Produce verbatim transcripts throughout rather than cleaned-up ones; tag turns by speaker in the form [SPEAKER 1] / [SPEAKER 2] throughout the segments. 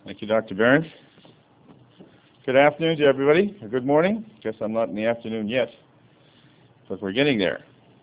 [SPEAKER 1] Thank you, Doctor Barron. Good afternoon to everybody, or good morning. Guess I'm not in the afternoon yet, but we're getting there.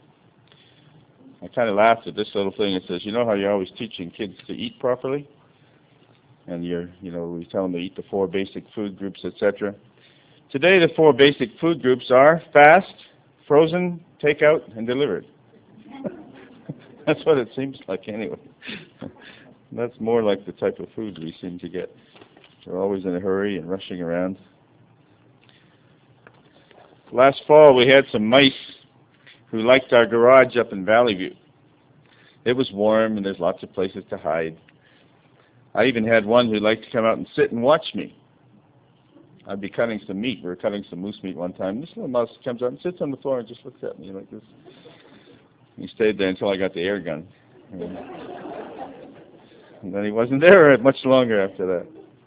[SPEAKER 1] I kind of laughed at this little thing. It says, you know how you're always teaching kids to eat properly? And you're, you know, we tell them to eat the four basic food groups, et cetera. Today, the four basic food groups are fast, frozen, takeout, and delivered. That's what it seems like anyway. That's more like the type of food we seem to get. We're always in a hurry and rushing around. Last fall, we had some mice who liked our garage up in Valley View. It was warm, and there's lots of places to hide. I even had one who liked to come out and sit and watch me. I'd be cutting some meat. We were cutting some moose meat one time. This little mouse comes out and sits on the floor and just looks at me like this. He stayed there until I got the air gun. And then he wasn't there much longer after that.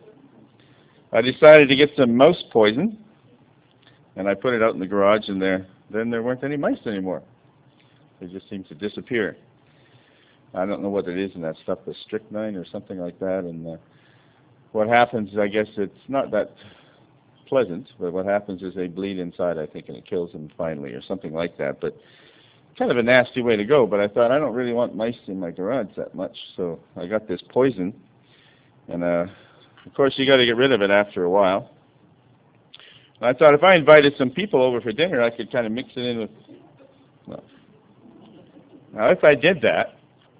[SPEAKER 1] I decided to get some mouse poison, and I put it out in the garage, and there, then there weren't any mice anymore. They just seemed to disappear. I don't know what it is in that stuff, the strychnine or something like that. And uh, what happens is, I guess it's not that pleasant, but what happens is they bleed inside, I think, and it kills them finally or something like that. But kind of a nasty way to go, but I thought I don't really want mice in my garage that much, so I got this poison, and uh, of course you got to get rid of it after a while. And I thought if I invited some people over for dinner, I could kind of mix it in with. Well, now if I did that,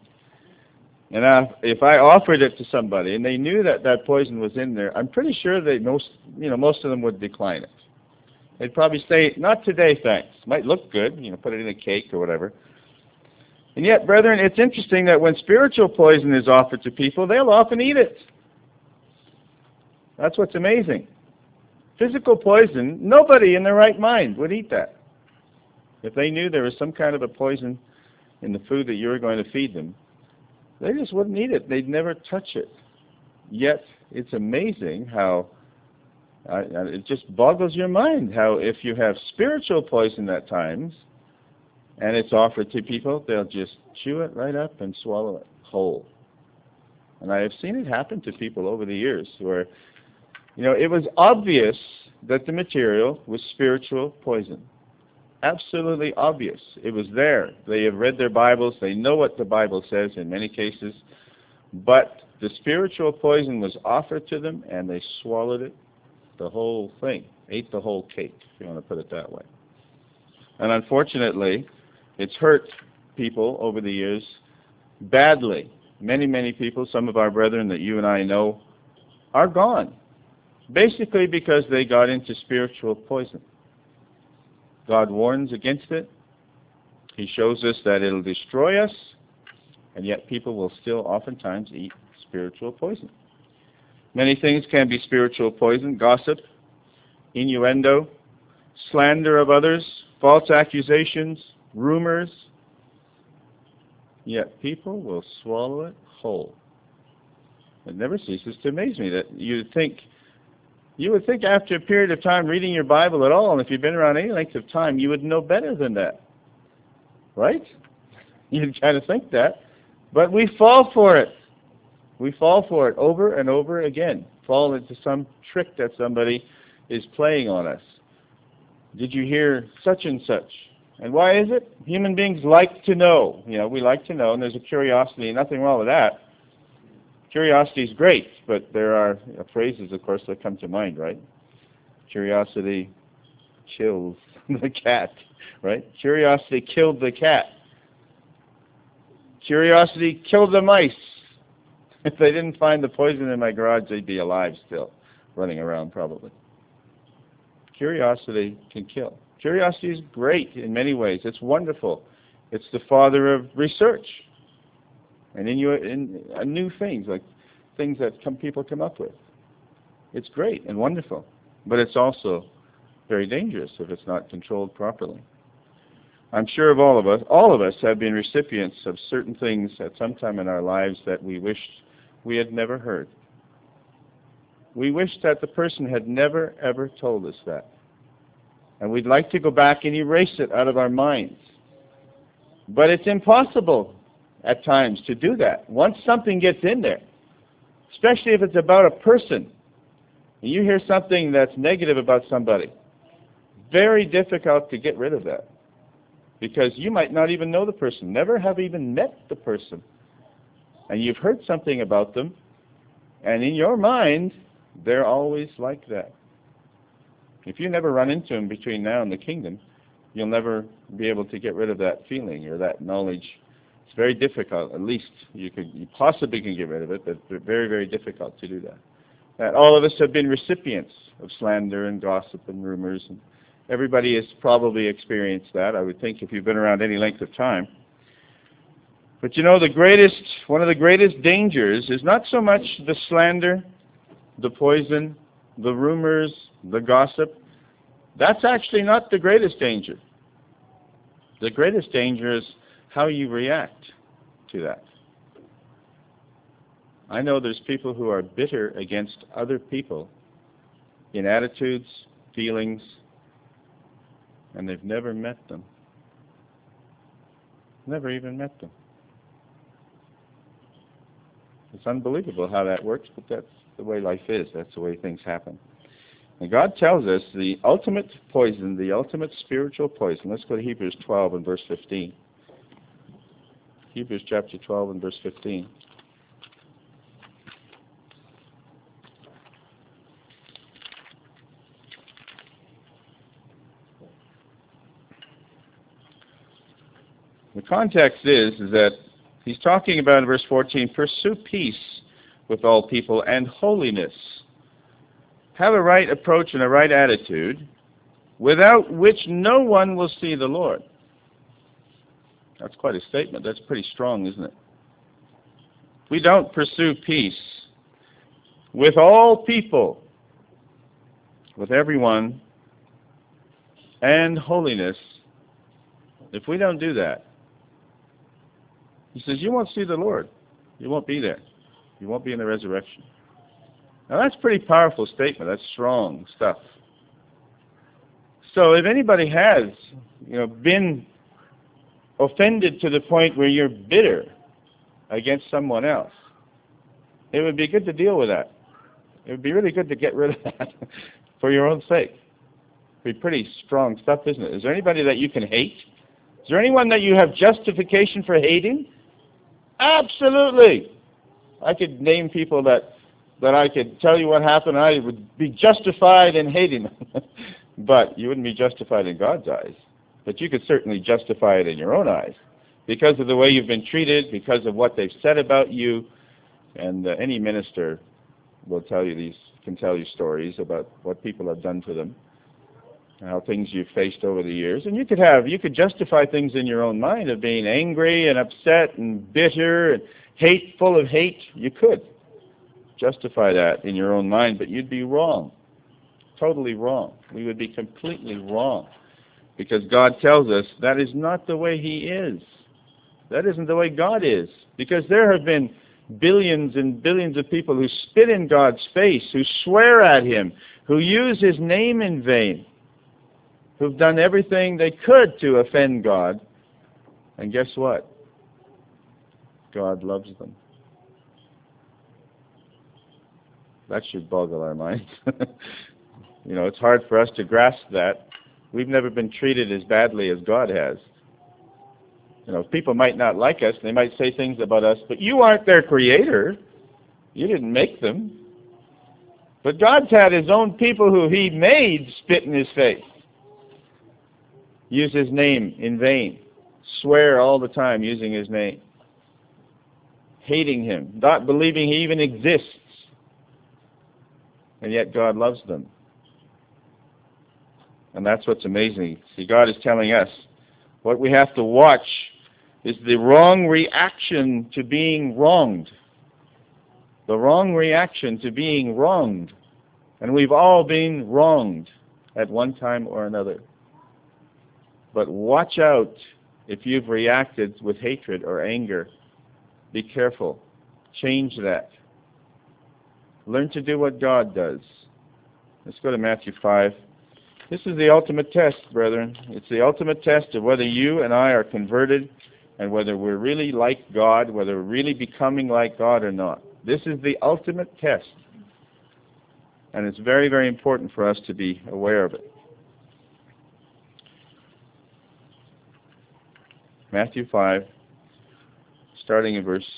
[SPEAKER 1] and uh, if I offered it to somebody and they knew that that poison was in there, I'm pretty sure they most, you know, most of them would decline it. They'd probably say, not today, thanks. Might look good, you know, put it in a cake or whatever. And yet, brethren, it's interesting that when spiritual poison is offered to people, they'll often eat it. That's what's amazing. Physical poison, nobody in their right mind would eat that. If they knew there was some kind of a poison in the food that you were going to feed them, they just wouldn't eat it. They'd never touch it. Yet, it's amazing how Uh, it just boggles your mind how if you have spiritual poison at times and it's offered to people, they'll just chew it right up and swallow it whole. And I have seen it happen to people over the years where, you know, it was obvious that the material was spiritual poison. Absolutely obvious. It was there. They have read their Bibles. They know what the Bible says in many cases. But the spiritual poison was offered to them and they swallowed it. The whole thing, ate the whole cake, if you want to put it that way. And unfortunately, it's hurt people over the years badly. Many, many people, some of our brethren that you and I know, are gone. Basically because they got into spiritual poison. God warns against it. He shows us that it'll destroy us, and yet people will still oftentimes eat spiritual poison. Many things can be spiritual poison: gossip, innuendo, slander of others, false accusations, rumors. Yet people will swallow it whole. It never ceases to amaze me that you think, you would think after a period of time reading your Bible at all, and if you've been around any length of time, you would know better than that. Right? You'd kind of think that. But we fall for it. We fall for it over and over again. Fall into some trick that somebody is playing on us. Did you hear such and such? And why is it? Human beings like to know. You know, we like to know, and there's a curiosity. Nothing wrong with that. Curiosity is great, but there are you know, phrases, of course, that come to mind, right? Curiosity kills the cat, right? Curiosity killed the cat. Curiosity killed the mice. If they didn't find the poison in my garage, they'd be alive still, running around probably. Curiosity can kill. Curiosity is great in many ways. It's wonderful. It's the father of research and in, in uh, new things, like things that come, people come up with. It's great and wonderful, but it's also very dangerous if it's not controlled properly. I'm sure of all of us, all of us have been recipients of certain things at some time in our lives that we wished we had never heard. We wish that the person had never, ever told us that. And we'd like to go back and erase it out of our minds. But it's impossible at times to do that. Once something gets in there, especially if it's about a person. And you hear something that's negative about somebody. Very difficult to get rid of that. Because you might not even know the person, never have even met the person. And you've heard something about them, and in your mind, they're always like that. If you never run into them between now and the kingdom, you'll never be able to get rid of that feeling or that knowledge. It's very difficult. At least you could, you possibly can get rid of it, but it's very, very difficult to do that. That all of us have been recipients of slander and gossip and rumors, and everybody has probably experienced that, I would think, if you've been around any length of time. But you know, the greatest, one of the greatest dangers is not so much the slander, the poison, the rumors, the gossip. That's actually not the greatest danger. The greatest danger is how you react to that. I know there's people who are bitter against other people in attitudes, feelings, and they've never met them. Never even met them. It's unbelievable how that works, but that's the way life is. That's the way things happen. And God tells us the ultimate poison, the ultimate spiritual poison. Let's go to Hebrews twelve and verse fifteen. Hebrews chapter twelve and verse fifteen. The context is, is that he's talking about in verse fourteen, pursue peace with all people and holiness. Have a right approach and a right attitude, without which no one will see the Lord. That's quite a statement. That's pretty strong, isn't it? We don't pursue peace with all people, with everyone, and holiness. If we don't do that, he says, you won't see the Lord. You won't be there. You won't be in the resurrection. Now that's a pretty powerful statement. That's strong stuff. So if anybody has, you know, been offended to the point where you're bitter against someone else, it would be good to deal with that. It would be really good to get rid of that for your own sake. It would be pretty strong stuff, isn't it? Is there anybody that you can hate? Is there anyone that you have justification for hating? Absolutely. I could name people that that I could tell you what happened, I would be justified in hating them. But you wouldn't be justified in God's eyes. But you could certainly justify it in your own eyes because of the way you've been treated, because of what they've said about you. And uh, any minister will tell you these, can tell you stories about what people have done to them, how things you've faced over the years. And you could have, you could justify things in your own mind of being angry and upset and bitter and hate, full of hate. You could justify that in your own mind, but you'd be wrong. Totally wrong. We would be completely wrong. Because God tells us that is not the way He is. That isn't the way God is. Because there have been billions and billions of people who spit in God's face, who swear at Him, who use His name in vain, who've done everything they could to offend God. And guess what? God loves them. That should boggle our minds. You know, it's hard for us to grasp that. We've never been treated as badly as God has. You know, people might not like us. They might say things about us, but you aren't their creator. You didn't make them. But God's had His own people who He made spit in His face, use His name in vain, swear all the time using His name, hating Him, not believing He even exists. And yet God loves them. And that's what's amazing. See, God is telling us what we have to watch is the wrong reaction to being wronged. The wrong reaction to being wronged. And we've all been wronged at one time or another. But watch out if you've reacted with hatred or anger. Be careful. Change that. Learn to do what God does. Let's go to Matthew five. This is the ultimate test, brethren. It's the ultimate test of whether you and I are converted and whether we're really like God, whether we're really becoming like God or not. This is the ultimate test. And it's very, very important for us to be aware of it. Matthew five, starting in verse,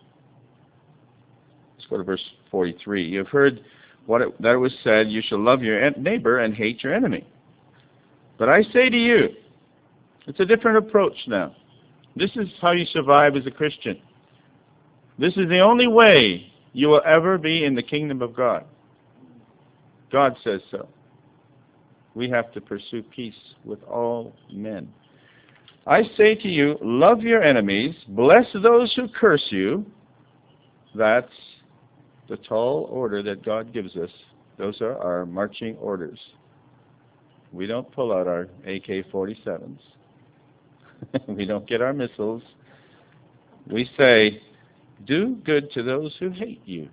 [SPEAKER 1] let's go to verse forty-three. You have heard what it, that it was said, you shall love your neighbor and hate your enemy. But I say to you, it's a different approach now. This is how you survive as a Christian. This is the only way you will ever be in the kingdom of God. God says so. We have to pursue peace with all men. I say to you, love your enemies, bless those who curse you. That's the tall order that God gives us. Those are our marching orders. We don't pull out our A K forty-sevens. We don't get our missiles. We say, do good to those who hate you.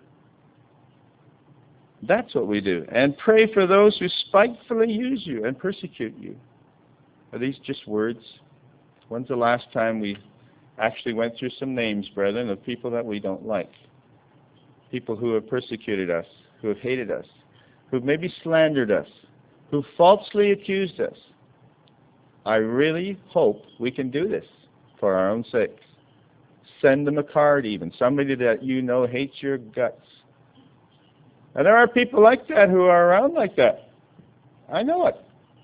[SPEAKER 1] That's what we do. And pray for those who spitefully use you and persecute you. Are these just words? When's the last time we actually went through some names, brethren, of people that we don't like? People who have persecuted us, who have hated us, who maybe slandered us, who falsely accused us. I really hope we can do this for our own sakes. Send them a card even, somebody that you know hates your guts. And there are people like that who are around like that. I know it.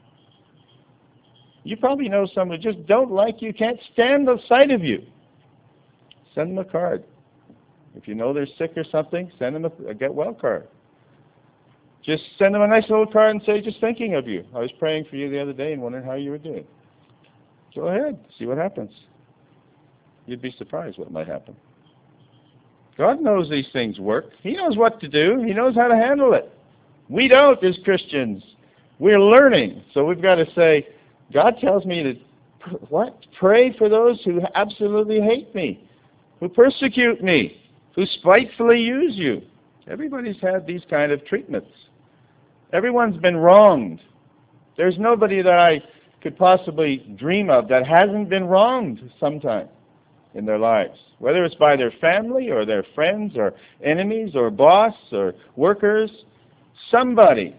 [SPEAKER 1] You probably know somebody who just don't like you, can't stand the sight of you. Send them a card. If you know they're sick or something, send them a, a get well card. Just send them a nice little card and say, just thinking of you. I was praying for you the other day and wondering how you were doing. Go ahead, see what happens. You'd be surprised what might happen. God knows these things work. He knows what to do. He knows how to handle it. We don't as Christians. We're learning. So we've got to say, God tells me to, what? Pray for those who absolutely hate me, who persecute me, who spitefully use you. Everybody's had these kind of treatments. Everyone's been wronged. There's nobody that I could possibly dream of that hasn't been wronged sometime in their lives, whether it's by their family or their friends or enemies or boss or workers. Somebody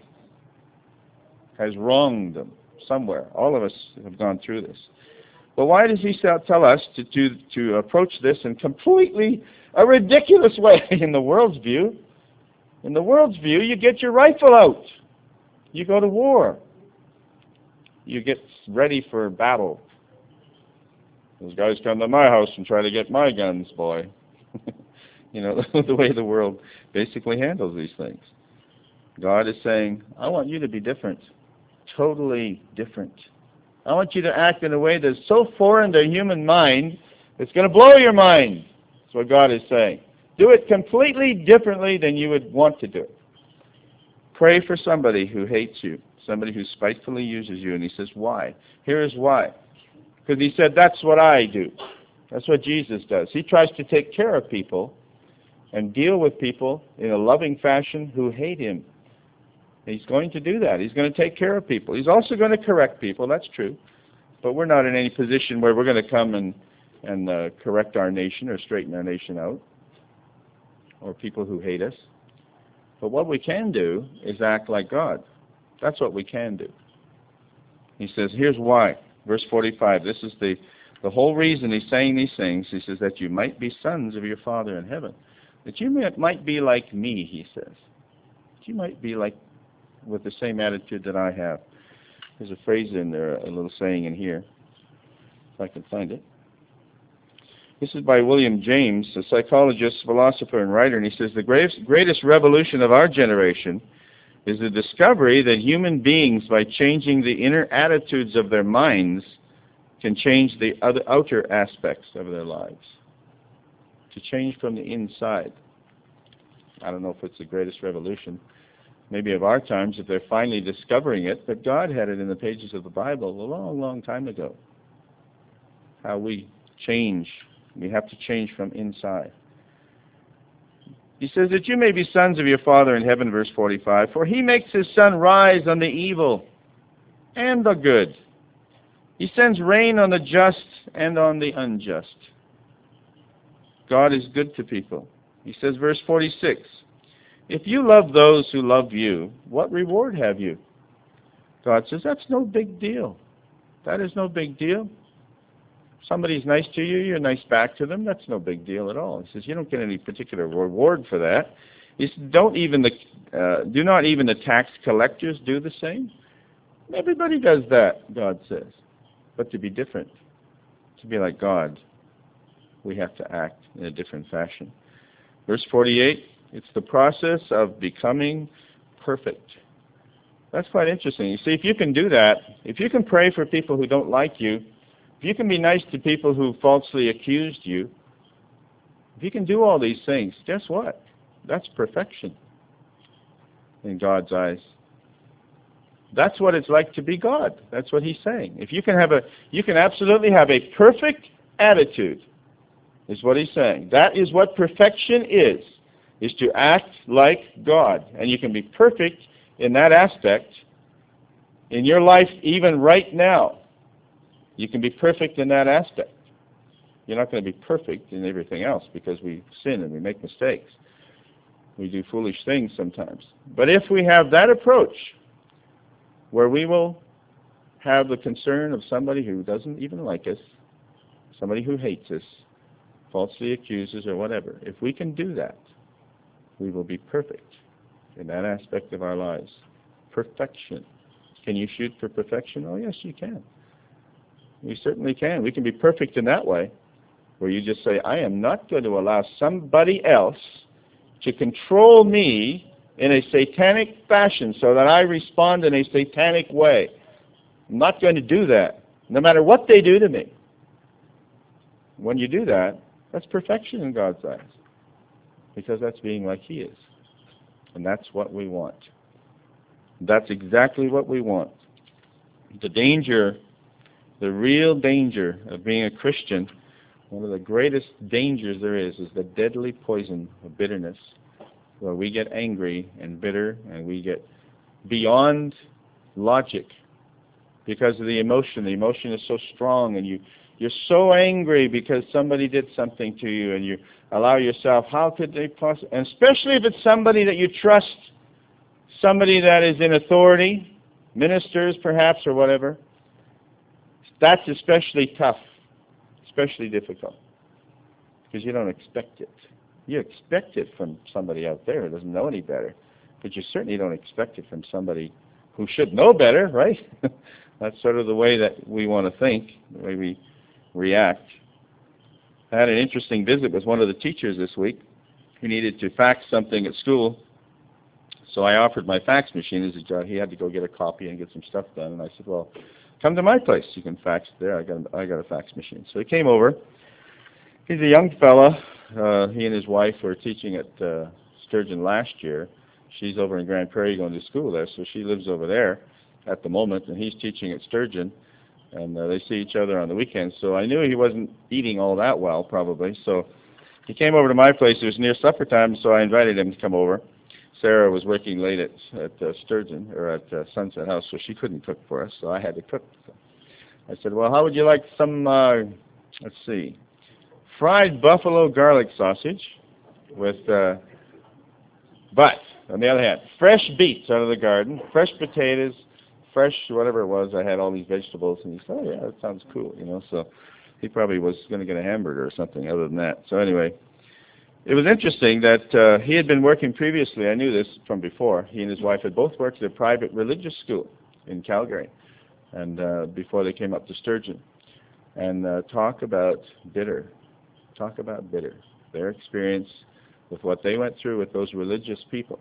[SPEAKER 1] has wronged them somewhere. All of us have gone through this. But why does he tell us to, to, to approach this in completely a ridiculous way in the world's view? In the world's view, you get your rifle out. You go to war. You get ready for battle. Those guys come to my house and try to get my guns, boy. You know, the way the world basically handles these things. God is saying, I want you to be different. Totally different. I want you to act in a way that's so foreign to human mind, it's going to blow your mind. That's what God is saying. Do it completely differently than you would want to do it. Pray for somebody who hates you, somebody who spitefully uses you. And he says, why? Here is why. Because he said, that's what I do. That's what Jesus does. He tries to take care of people and deal with people in a loving fashion who hate him. He's going to do that. He's going to take care of people. He's also going to correct people. That's true. But we're not in any position where we're going to come and, and uh, correct our nation or straighten our nation out, or people who hate us. But what we can do is act like God. That's what we can do. He says, here's why. Verse forty-five, this is the, the whole reason he's saying these things. He says that you might be sons of your Father in heaven. That you may, might be like me, he says. That you might be like, with the same attitude that I have. There's a phrase in there, a little saying in here, if I can find it. This is by William James, a psychologist, philosopher, and writer, and he says, the greatest, greatest revolution of our generation is the discovery that human beings, by changing the inner attitudes of their minds, can change the other outer aspects of their lives. To change from the inside. I don't know if it's the greatest revolution, maybe of our times, if they're finally discovering it, but God had it in the pages of the Bible a long, long time ago. How we change. We have to change from inside. He says that you may be sons of your Father in heaven, verse forty-five, for he makes his sun rise on the evil and the good. He sends rain on the just and on the unjust. God is good to people. He says, verse forty-six, if you love those who love you, what reward have you? God says, that's no big deal. That is no big deal. Somebody's nice to you, you're nice back to them. That's no big deal at all. He says, you don't get any particular reward for that. He says, don't even the, uh, do not even the tax collectors do the same? Everybody does that, God says. But to be different, to be like God, we have to act in a different fashion. Verse forty-eight, it's the process of becoming perfect. That's quite interesting. You see, if you can do that, if you can pray for people who don't like you, if you can be nice to people who falsely accused you, if you can do all these things, guess what? That's perfection in God's eyes. That's what it's like to be God. That's what he's saying. If you can have a, you can absolutely have a perfect attitude, is what he's saying. That is what perfection is, is to act like God. And you can be perfect in that aspect in your life even right now. You can be perfect in that aspect. You're not going to be perfect in everything else because we sin and we make mistakes. We do foolish things sometimes. But if we have that approach where we will have the concern of somebody who doesn't even like us, somebody who hates us, falsely accuses or whatever, if we can do that, we will be perfect in that aspect of our lives. Perfection. Can you shoot for perfection? Oh, yes, you can. We certainly can. We can be perfect in that way, where you just say, I am not going to allow somebody else to control me in a satanic fashion so that I respond in a satanic way. I'm not going to do that, no matter what they do to me. When you do that, that's perfection in God's eyes, because that's being like he is. And that's what we want. That's exactly what we want. The danger, the real danger of being a Christian, one of the greatest dangers there is, is the deadly poison of bitterness, where we get angry and bitter and we get beyond logic because of the emotion. The emotion is so strong, and you, you're so angry because somebody did something to you, and you allow yourself, how could they possibly, and especially if it's somebody that you trust, somebody that is in authority, ministers perhaps or whatever, that's especially tough, especially difficult, because you don't expect it. You expect it from somebody out there who doesn't know any better, but you certainly don't expect it from somebody who should know better, right? That's sort of the way that we want to think, the way we react. I had an interesting visit with one of the teachers this week. He needed to fax something at school, so I offered my fax machine as a job. He had to go get a copy and get some stuff done, and I said, well, come to my place. You can fax it there. I got a, I got a fax machine. So he came over. He's a young fella. Uh, he and his wife were teaching at uh, Sturgeon last year. She's over in Grand Prairie going to school there, so she lives over there at the moment, and he's teaching at Sturgeon, and uh, they see each other on the weekends. So I knew he wasn't eating all that well, probably. So he came over to my place. It was near supper time, so I invited him to come over. Sarah was working late at, at uh, Sturgeon, or at uh, Sunset House, so she couldn't cook for us, so I had to cook. So I said, well, how would you like some, uh, let's see, fried buffalo garlic sausage with, uh, but, on the other hand, fresh beets out of the garden, fresh potatoes, fresh whatever it was. I had all these vegetables, and he said, oh, yeah, that sounds cool, you know, so he probably was going to get a hamburger or something other than that. So anyway, it was interesting that uh, he had been working previously. I knew this from before. He and his wife had both worked at a private religious school in Calgary, and uh, before they came up to Sturgeon. And uh, talk about bitter. Talk about bitter. Their experience with what they went through with those religious people.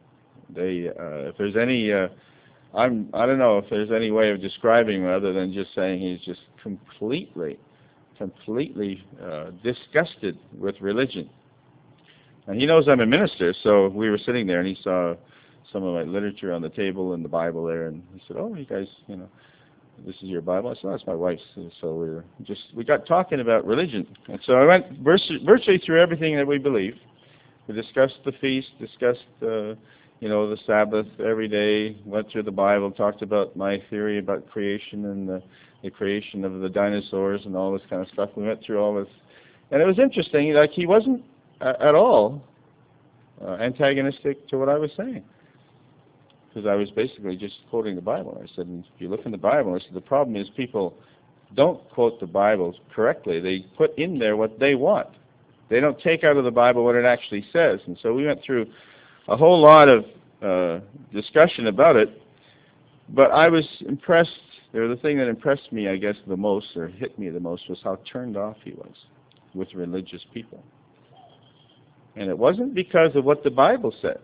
[SPEAKER 1] They, uh, if there's any, uh, I'm, I don't know if there's any way of describing him other than just saying he's just completely, completely uh, disgusted with religion. And he knows I'm a minister, so we were sitting there, and he saw some of my literature on the table and the Bible there, and he said, oh, you guys, you know, this is your Bible? I said, oh, that's my wife's. And so we were just, we got talking about religion. And so I went virtually through everything that we believe. We discussed the feast, discussed, uh, you know, the Sabbath every day, went through the Bible, talked about my theory about creation and the, the creation of the dinosaurs and all this kind of stuff. We went through all this. And it was interesting, like he wasn't a- at all uh, antagonistic to what I was saying. Because I was basically just quoting the Bible. I said, if you look in the Bible, I said, the problem is people don't quote the Bible correctly. They put in there what they want. They don't take out of the Bible what it actually says. And so we went through a whole lot of uh, discussion about it. But I was impressed, or the thing that impressed me, I guess, the most, or hit me the most, was how turned off he was with religious people. And it wasn't because of what the Bible said.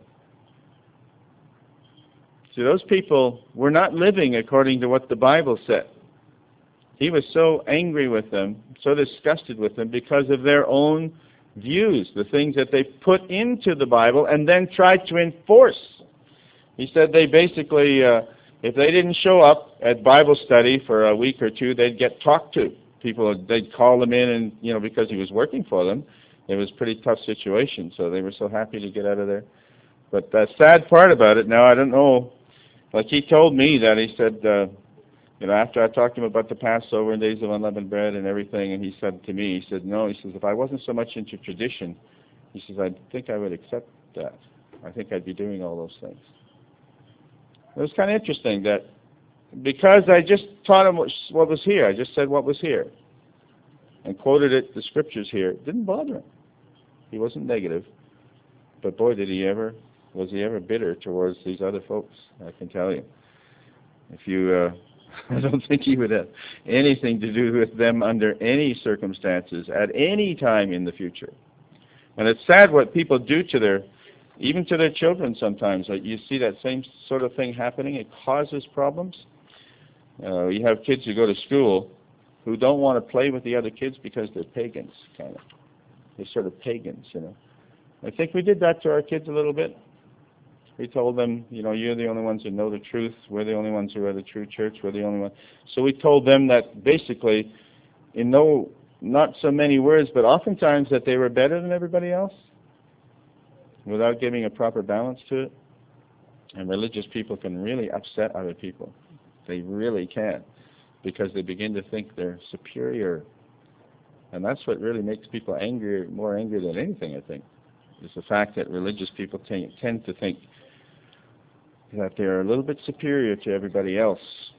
[SPEAKER 1] See, those people were not living according to what the Bible said. He was so angry with them, so disgusted with them because of their own views, the things that they put into the Bible and then tried to enforce. He said they basically, uh, if they didn't show up at Bible study for a week or two, they'd get talked to. People, they'd call them in, and you know, because he was working for them, it was a pretty tough situation, so they were so happy to get out of there. But the sad part about it now, I don't know, like he told me that, he said, uh, you know, after I talked to him about the Passover and days of unleavened bread and everything, and he said to me, he said, no, he says, if I wasn't so much into tradition, he says, I think I would accept that. I think I'd be doing all those things. It was kind of interesting that because I just taught him what was here, I just said what was here, and quoted it, the scriptures here, it didn't bother him. He wasn't negative, but boy, did he ever, was he ever bitter towards these other folks, I can tell you. If you, uh, I don't think he would have anything to do with them under any circumstances at any time in the future. And it's sad what people do to their, even to their children sometimes. Like you see that same sort of thing happening. It causes problems. Uh, you have kids who go to school who don't want to play with the other kids because they're pagans, kind of. They're sort of pagans, you know. I think we did that to our kids a little bit. We told them, you know, you're the only ones who know the truth. We're the only ones who are the true church. We're the only ones. So we told them that basically, in no, not so many words, but oftentimes that they were better than everybody else without giving a proper balance to it. And religious people can really upset other people. They really can, because they begin to think they're superior. And that's what really makes people angry, more angry than anything, I think, is the fact that religious people t- tend to think that they're a little bit superior to everybody else.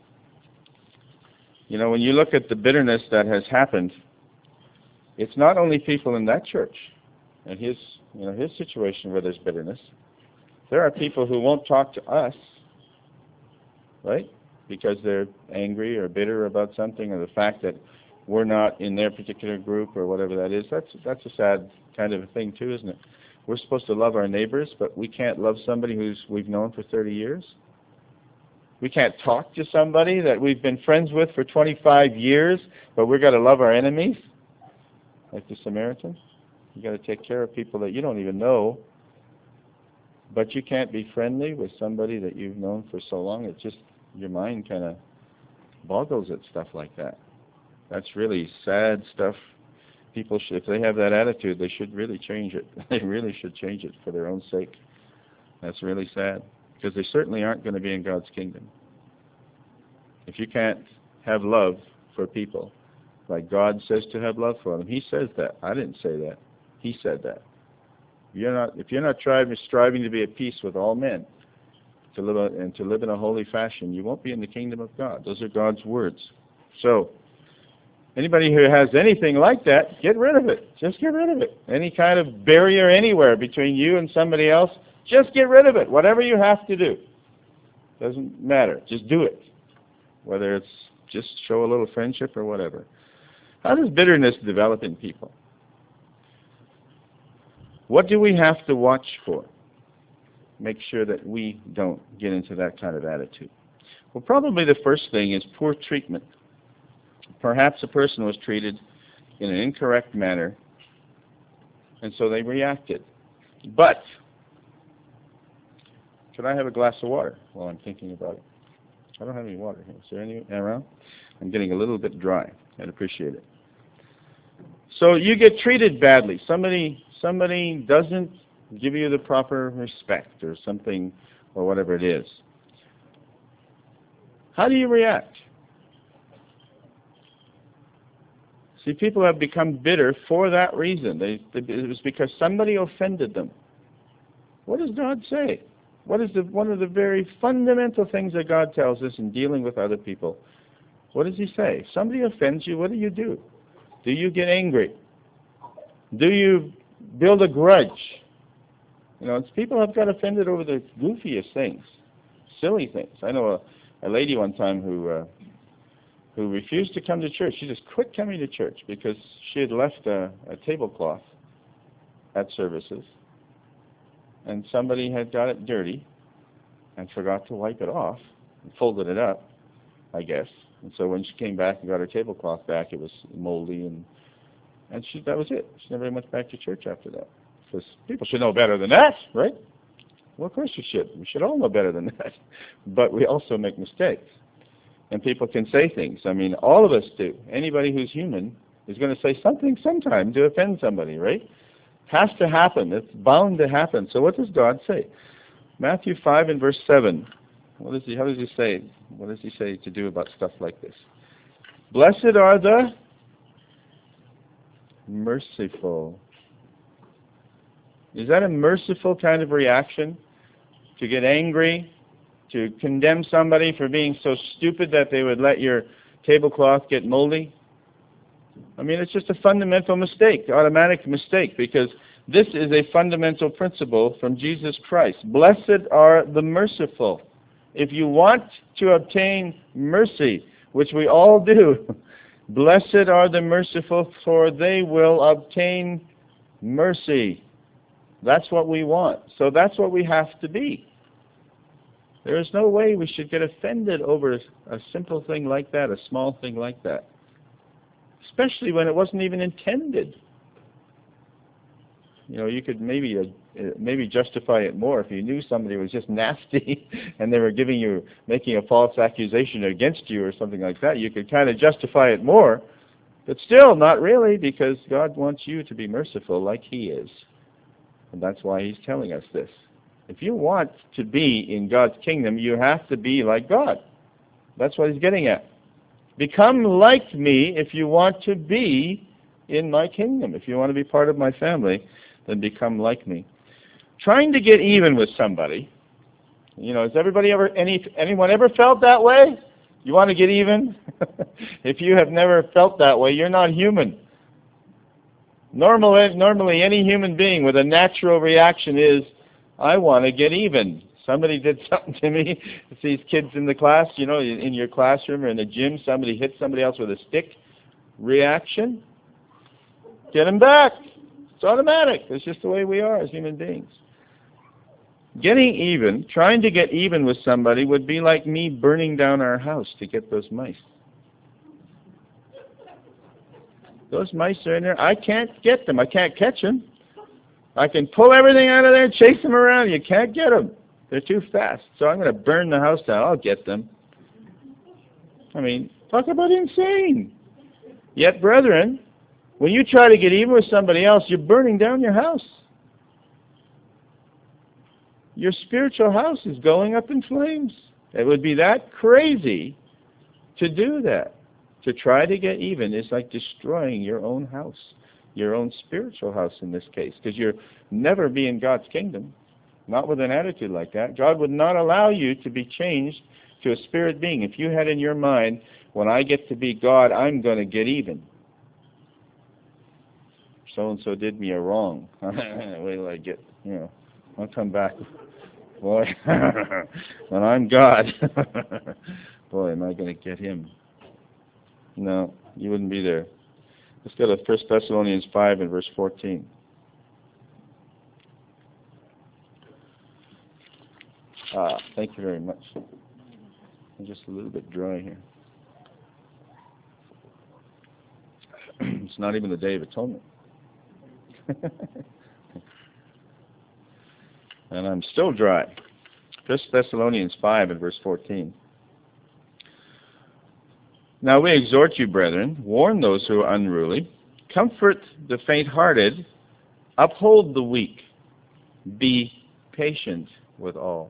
[SPEAKER 1] You know, when you look at the bitterness that has happened, it's not only people in that church and his, you know, his situation where there's bitterness. There are people who won't talk to us, right? Because they're angry or bitter about something, or the fact that we're not in their particular group or whatever that is. That's that's a sad kind of a thing too, isn't it? We're supposed to love our neighbors, but we can't love somebody who's we've known for thirty years. We can't talk to somebody that we've been friends with for twenty-five years, but we've got to love our enemies, like the Samaritan. You've got to take care of people that you don't even know, but you can't be friendly with somebody that you've known for so long. It's just, your mind kind of boggles at stuff like that. That's really sad stuff. People should, if they have that attitude, they should really change it. They really should change it for their own sake. That's really sad, because they certainly aren't going to be in God's kingdom. If you can't have love for people like God says to have love for them, He says that. I didn't say that. He said that. If you're not, if you're not striving, striving to be at peace with all men, to live a, and to live in a holy fashion, you won't be in the kingdom of God. Those are God's words. So, anybody who has anything like that, get rid of it. Just get rid of it. Any kind of barrier anywhere between you and somebody else, just get rid of it. Whatever you have to do. Doesn't matter. Just do it. Whether it's just show a little friendship or whatever. How does bitterness develop in people? What do we have to watch for? Make sure that we don't get into that kind of attitude. Well, probably the first thing is poor treatment. Perhaps a person was treated in an incorrect manner, and so they reacted. But, should I have a glass of water while I'm thinking about it? I don't have any water here. Is there any around? I'm getting a little bit dry. I'd appreciate it. So you get treated badly. Somebody, somebody doesn't give you the proper respect or something, or whatever it is. How do you react? See, people have become bitter for that reason. They, they, it was because somebody offended them. What does God say? What is the, one of the very fundamental things that God tells us in dealing with other people? What does he say? Somebody offends you, what do you do? Do you get angry? Do you build a grudge? You know, it's, people have got offended over the goofiest things, silly things. I know a, a lady one time who uh, who refused to come to church. She just quit coming to church because she had left a, a tablecloth at services, and somebody had got it dirty and forgot to wipe it off and folded it up, I guess. And so when she came back and got her tablecloth back, it was moldy, and and she that was it. She never went back to church after that. Because people should know better than that, right? Well, of course you should. We should all know better than that. But we also make mistakes. And people can say things. I mean, all of us do. Anybody who's human is going to say something sometime to offend somebody, right? Has to happen. It's bound to happen. So what does God say? Matthew five and verse seven. What does he, how does he say? What does he say to do about stuff like this? Blessed are the merciful. Is that a merciful kind of reaction? To get angry? To condemn somebody for being so stupid that they would let your tablecloth get moldy? I mean, it's just a fundamental mistake, automatic mistake, because this is a fundamental principle from Jesus Christ. Blessed are the merciful. If you want to obtain mercy, which we all do, blessed are the merciful, for they will obtain mercy. That's what we want. So that's what we have to be. There is no way we should get offended over a simple thing like that, a small thing like that. Especially when it wasn't even intended. You know, you could maybe uh, maybe justify it more if you knew somebody was just nasty and they were giving you, making a false accusation against you or something like that. You could kind of justify it more. But still, not really, because God wants you to be merciful like He is. And that's why He's telling us this. If you want to be in God's kingdom, you have to be like God. That's what He's getting at. Become like me if you want to be in my kingdom. If you want to be part of my family, then become like me. Trying to get even with somebody. You know, has everybody ever, any anyone ever felt that way? You want to get even? If you have never felt that way, you're not human. Normally, normally, any human being with a natural reaction is, I want to get even. Somebody did something to me. It's these kids in the class, you know, in your classroom or in the gym, somebody hit somebody else with a stick. Reaction. Get them back. It's automatic. It's just the way we are as human beings. Getting even, trying to get even with somebody would be like me burning down our house to get those mice. Those mice are in there. I can't get them. I can't catch them. I can pull everything out of there, chase them around. You can't get them. They're too fast. So I'm going to burn the house down. I'll get them. I mean, talk about insane. Yet, brethren, when you try to get even with somebody else, you're burning down your house. Your spiritual house is going up in flames. It would be that crazy to do that. To try to get even is like destroying your own house, your own spiritual house in this case, because you'll never be in God's kingdom, not with an attitude like that. God would not allow you to be changed to a spirit being. If you had in your mind, when I get to be God, I'm going to get even. So-and-so did me a wrong. Wait till I get, you know, I'll come back. Boy, when I'm God, boy, am I going to get him. No, you wouldn't be there. Let's go to First Thessalonians five and verse fourteen. Ah, thank you very much. I'm just a little bit dry here. It's not even the Day of Atonement. And I'm still dry. First Thessalonians five and verse fourteen. Now we exhort you, brethren, warn those who are unruly, comfort the faint-hearted, uphold the weak, be patient with all.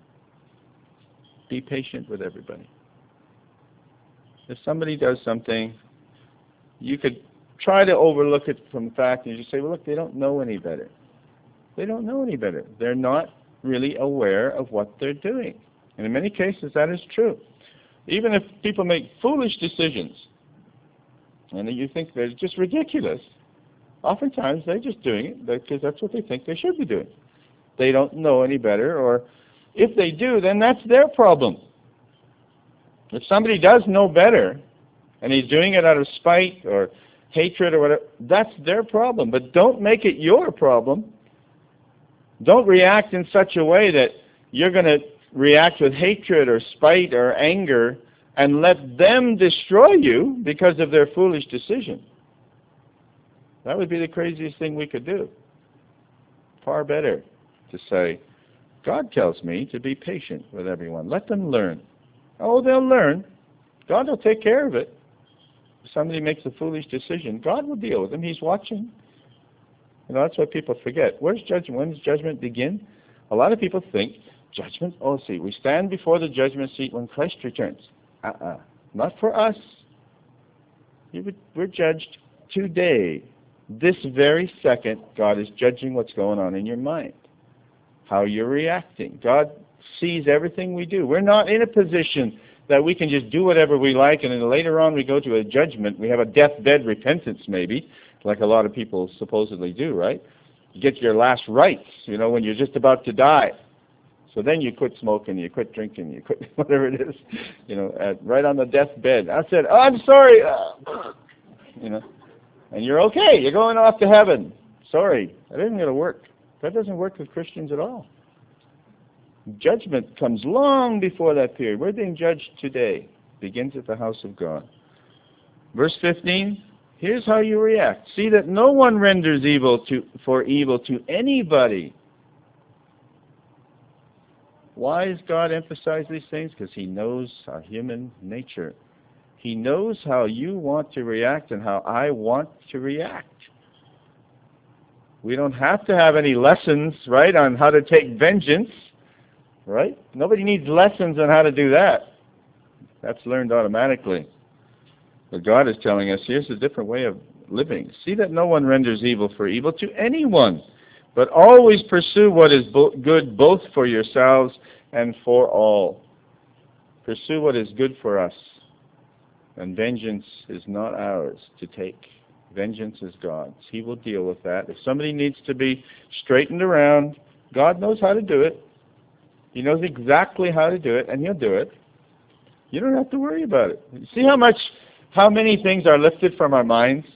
[SPEAKER 1] Be patient with everybody. If somebody does something, you could try to overlook it from the fact, and you say, well, look, they don't know any better. They don't know any better. They're not really aware of what they're doing. And in many cases, that is true. Even if people make foolish decisions, and you think they're just ridiculous, oftentimes they're just doing it because that's what they think they should be doing. They don't know any better, or if they do, then that's their problem. If somebody does know better, and he's doing it out of spite or hatred or whatever, that's their problem. But don't make it your problem. Don't react in such a way that you're going to react with hatred or spite or anger and let them destroy you because of their foolish decision. That would be the craziest thing we could do. Far better to say, God tells me to be patient with everyone. Let them learn. Oh, they'll learn. God will take care of it. If somebody makes a foolish decision, God will deal with them. He's watching. You know, that's what people forget. Where's judgment? When does judgment begin? A lot of people think, judgment? Oh, see, we stand before the judgment seat when Christ returns. Uh-uh. Not for us. We're judged today. This very second, God is judging what's going on in your mind, how you're reacting. God sees everything we do. We're not in a position that we can just do whatever we like, and then later on we go to a judgment. We have a deathbed repentance, maybe, like a lot of people supposedly do, right? You get your last rites, you know, when you're just about to die. So then you quit smoking, you quit drinking, you quit whatever it is, you know, at, right on the deathbed. I said, oh, I'm sorry, uh, you know, and you're okay. You're going off to heaven. Sorry, that isn't going to work. That doesn't work with Christians at all. Judgment comes long before that period. We're being judged today. It begins at the house of God. Verse fifteen, here's how you react. See that no one renders evil to, for evil to anybody. Why does God emphasize these things? Because He knows our human nature. He knows how you want to react and how I want to react. We don't have to have any lessons, right, on how to take vengeance. Right? Nobody needs lessons on how to do that. That's learned automatically. But God is telling us, here's a different way of living. See that no one renders evil for evil to anyone, but always pursue what is bo- good both for yourselves and for all. Pursue what is good for us. And vengeance is not ours to take. Vengeance is God's. He will deal with that. If somebody needs to be straightened around, God knows how to do it. He knows exactly how to do it, and He'll do it. You don't have to worry about it. See how much, how many things are lifted from our minds?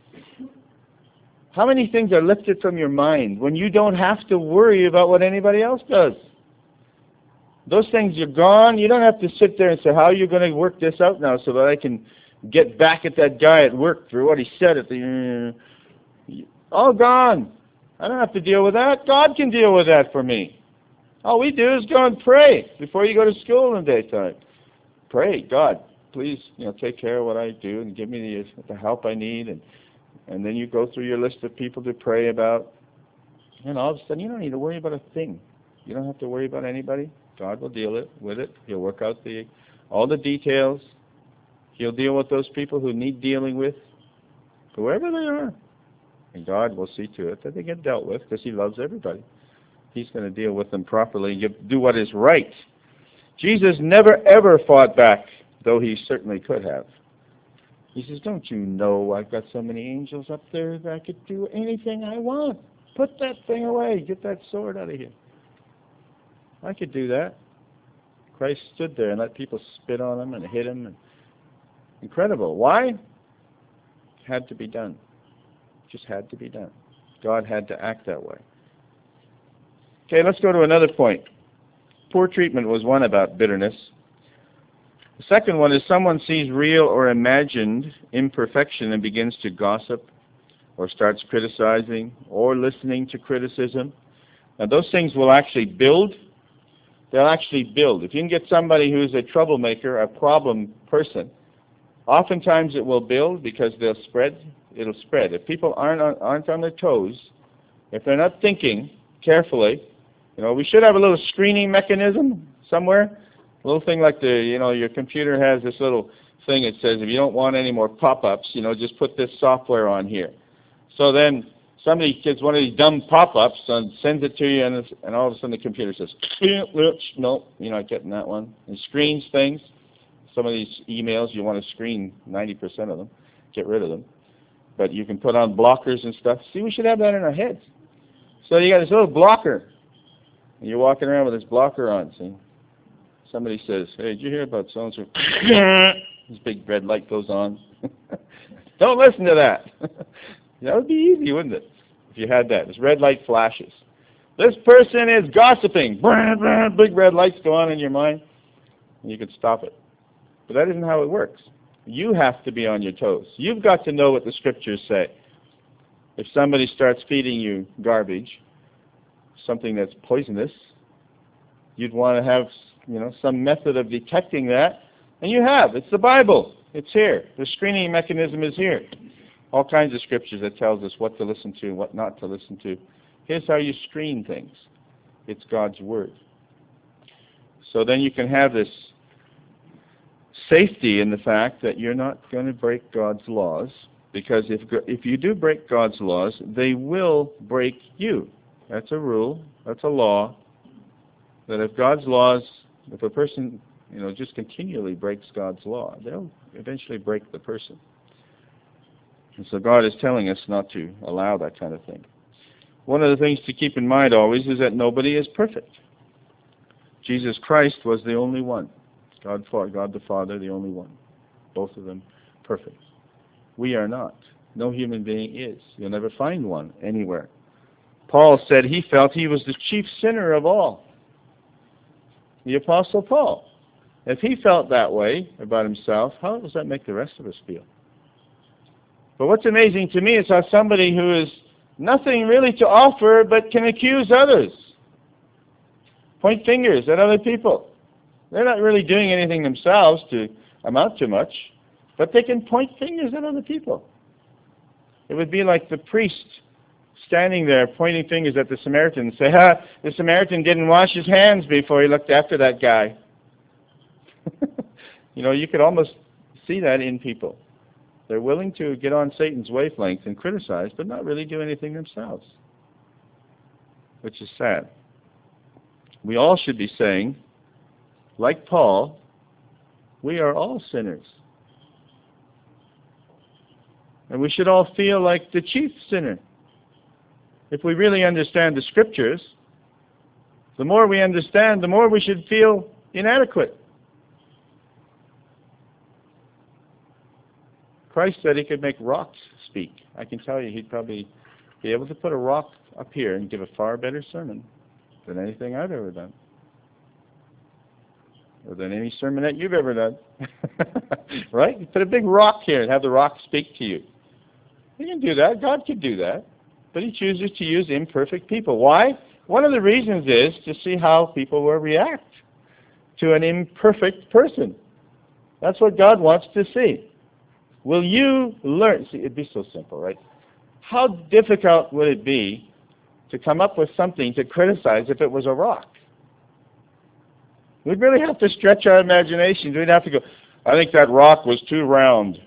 [SPEAKER 1] How many things are lifted from your mind when you don't have to worry about what anybody else does? Those things are gone. You don't have to sit there and say, how are you going to work this out now so that I can get back at that guy at work for what he said at the... All gone. I don't have to deal with that. God can deal with that for me. All we do is go and pray before you go to school in the daytime. Pray, God, please, you know, take care of what I do and give me the, the help I need. And, and then you go through your list of people to pray about. And all of a sudden, you don't need to worry about a thing. You don't have to worry about anybody. God will deal it with it. He'll work out the all the details. He'll deal with those people who need dealing with, whoever they are. And God will see to it that they get dealt with because He loves everybody. He's going to deal with them properly and give, do what is right. Jesus never ever fought back, though He certainly could have. He says, don't you know I've got so many angels up there that I could do anything I want? Put that thing away. Get that sword out of here. I could do that. Christ stood there and let people spit on Him and hit Him. And incredible. Why? It had to be done. It just had to be done. God had to act that way. Okay, let's go to another point. Poor treatment was one about bitterness. The second one is someone sees real or imagined imperfection and begins to gossip or starts criticizing or listening to criticism. Now those things will actually build. They'll actually build. If you can get somebody who's a troublemaker, a problem person, oftentimes it will build because they'll spread. It'll spread. If people aren't on, aren't on their toes, if they're not thinking carefully, you know, we should have a little screening mechanism somewhere. A little thing like the, you know, your computer has this little thing that says if you don't want any more pop-ups, you know, just put this software on here. So then somebody gets one of these dumb pop-ups and sends it to you, and, it's, and all of a sudden the computer says, no, you're not getting that one. And screens things. Some of these emails, you want to screen ninety percent of them, get rid of them. But you can put on blockers and stuff. See, we should have that in our heads. So you got this little blocker, and you're walking around with this blocker on. See, somebody says, "Hey, did you hear about so and so?" This big red light goes on. Don't listen to that. That would be easy, wouldn't it? If you had that, this red light flashes. This person is gossiping. Big red lights go on in your mind, and you could stop it. But that isn't how it works. You have to be on your toes. You've got to know what the Scriptures say. If somebody starts feeding you garbage, something that's poisonous, you'd want to have, you know, some method of detecting that. And you have. It's the Bible. It's here. The screening mechanism is here. All kinds of Scriptures that tells us what to listen to and what not to listen to. Here's how you screen things. It's God's Word. So then you can have this safety in the fact that you're not going to break God's laws, because if if you do break God's laws, they will break you. That's a rule. That's a law. That if God's laws, if a person, you know, just continually breaks God's law, they'll eventually break the person. And so God is telling us not to allow that kind of thing. One of the things to keep in mind always is that nobody is perfect. Jesus Christ was the only one. God, God the Father, the only one. Both of them perfect. We are not. No human being is. You'll never find one anywhere. Paul said he felt he was the chief sinner of all. The Apostle Paul. If he felt that way about himself, how does that make the rest of us feel? But what's amazing to me is how somebody who has nothing really to offer but can accuse others, point fingers at other people. They're not really doing anything themselves to amount to much, but they can point fingers at other people. It would be like the priest standing there pointing fingers at the Samaritan and say, ha, the Samaritan didn't wash his hands before he looked after that guy. You know, you could almost see that in people. They're willing to get on Satan's wavelength and criticize, but not really do anything themselves, which is sad. We all should be saying, like Paul, we are all sinners. And we should all feel like the chief sinner. If we really understand the Scriptures, the more we understand, the more we should feel inadequate. Christ said he could make rocks speak. I can tell you he'd probably be able to put a rock up here and give a far better sermon than anything I've ever done. Or than any sermon that you've ever done. Right? You put a big rock here and have the rock speak to you. You can do that. God could do that. But he chooses to use imperfect people. Why? One of the reasons is to see how people will react to an imperfect person. That's what God wants to see. Will you learn? See, it'd be so simple, right? How difficult would it be to come up with something to criticize if it was a rock? We'd really have to stretch our imaginations. We'd have to go, I think that rock was too round.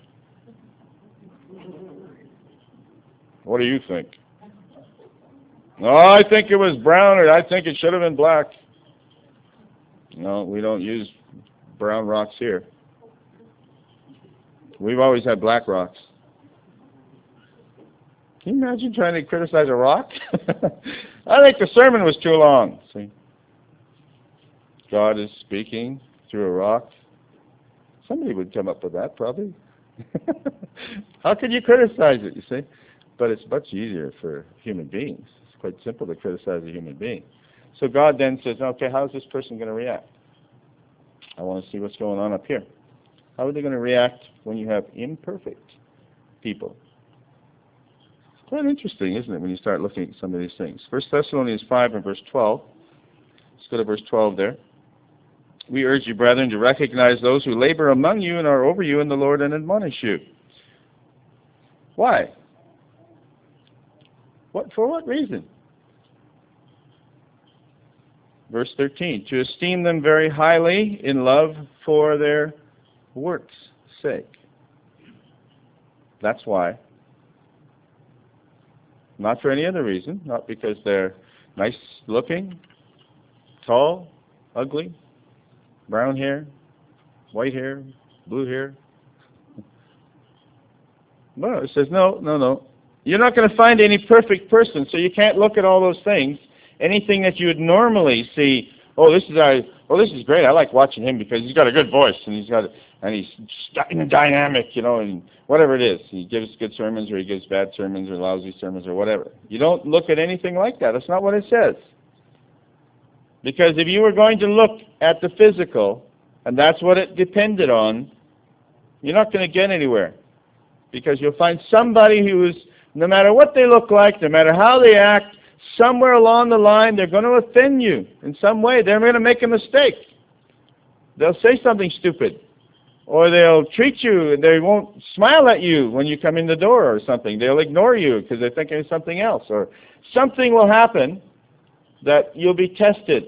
[SPEAKER 1] What do you think? No, I think it was brown, or I think it should have been black. No, we don't use brown rocks here. We've always had black rocks. Can you imagine trying to criticize a rock? I think the sermon was too long. See? God is speaking through a rock. Somebody would come up with that, probably. How could you criticize it, you see? But it's much easier for human beings. It's quite simple to criticize a human being. So God then says, okay, how is this person going to react? I want to see what's going on up here. How are they going to react when you have imperfect people? It's quite interesting, isn't it, when you start looking at some of these things. First Thessalonians five and verse twelve. Let's go to verse twelve there. We urge you, brethren, to recognize those who labor among you and are over you in the Lord and admonish you. Why? What, for what reason? Verse thirteen, to esteem them very highly in love for their works. sake. That's why. Not for any other reason. Not because they're nice looking, tall, ugly, brown hair, white hair, blue hair. No, it says, no, no, no. You're not going to find any perfect person, so you can't look at all those things. Anything that you would normally see, oh, this is our, oh, this is great. I like watching him because he's got a good voice and he's got, a, and he's dynamic, you know, and whatever it is. He gives good sermons or he gives bad sermons or lousy sermons or whatever. You don't look at anything like that. That's not what it says. Because if you were going to look at the physical, and that's what it depended on, you're not going to get anywhere. Because you'll find somebody who is, no matter what they look like, no matter how they act, somewhere along the line they're going to offend you in some way. They're going to make a mistake. They'll say something stupid. Or they'll treat you, and they won't smile at you when you come in the door or something. They'll ignore you because they're thinking of something else. Or something will happen that you'll be tested.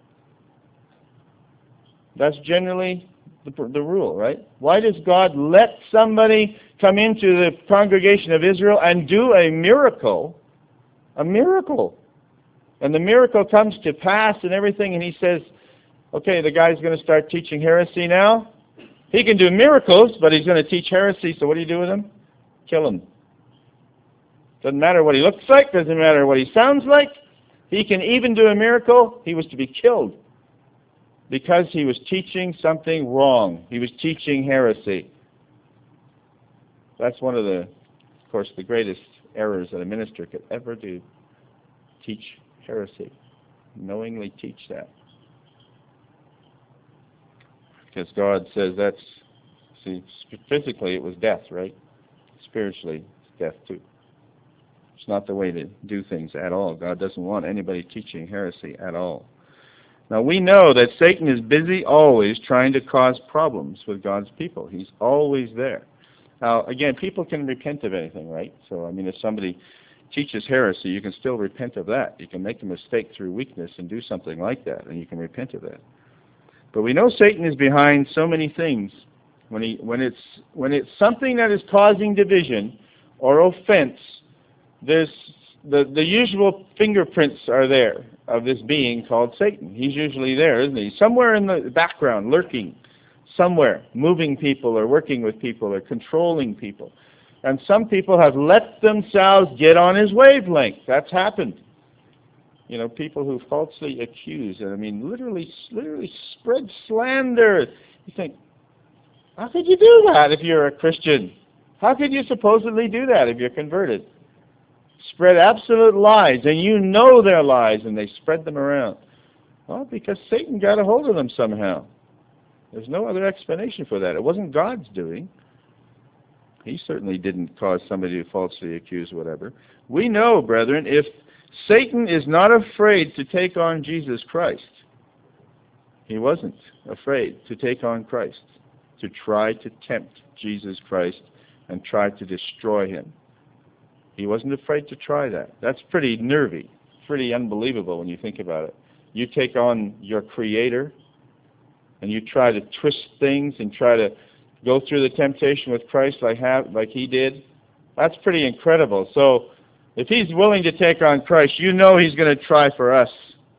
[SPEAKER 1] That's generally the, the rule, right? Why does God let somebody come into the congregation of Israel and do a miracle? A miracle. And the miracle comes to pass and everything, and he says, okay, the guy's going to start teaching heresy now. He can do miracles, but he's going to teach heresy, so what do you do with him? Kill him. Doesn't matter what he looks like, doesn't matter what he sounds like. He can even do a miracle. He was to be killed because he was teaching something wrong. He was teaching heresy. That's one of the, of course, the greatest errors that a minister could ever do. Teach heresy. Knowingly teach that. Because God says that's, see, physically it was death, right? Spiritually, it's death too. It's not the way to do things at all. God doesn't want anybody teaching heresy at all. Now we know that Satan is busy always trying to cause problems with God's people. He's always there. Now, again, people can repent of anything, right? So, I mean, if somebody teaches heresy, you can still repent of that. You can make a mistake through weakness and do something like that, and you can repent of that. But we know Satan is behind so many things. When he, when it's, when it's something that is causing division or offense, there's the, the usual fingerprints are there of this being called Satan. He's usually there, isn't he? Somewhere in the background, lurking. Somewhere, moving people or working with people or controlling people. And some people have let themselves get on his wavelength. That's happened. You know, people who falsely accuse, and I mean, literally, literally spread slander. You think, how could you do that if you're a Christian? How could you supposedly do that if you're converted? Spread absolute lies, and you know they're lies, and they spread them around. Well, because Satan got a hold of them somehow. There's no other explanation for that. It wasn't God's doing. He certainly didn't cause somebody to falsely accuse whatever. We know, brethren, if Satan is not afraid to take on Jesus Christ, he wasn't afraid to take on Christ, to try to tempt Jesus Christ and try to destroy him. He wasn't afraid to try that. That's pretty nervy, pretty unbelievable when you think about it. You take on your Creator, and you try to twist things and try to go through the temptation with Christ like have, like he did, that's pretty incredible. So if he's willing to take on Christ, you know he's going to try for us.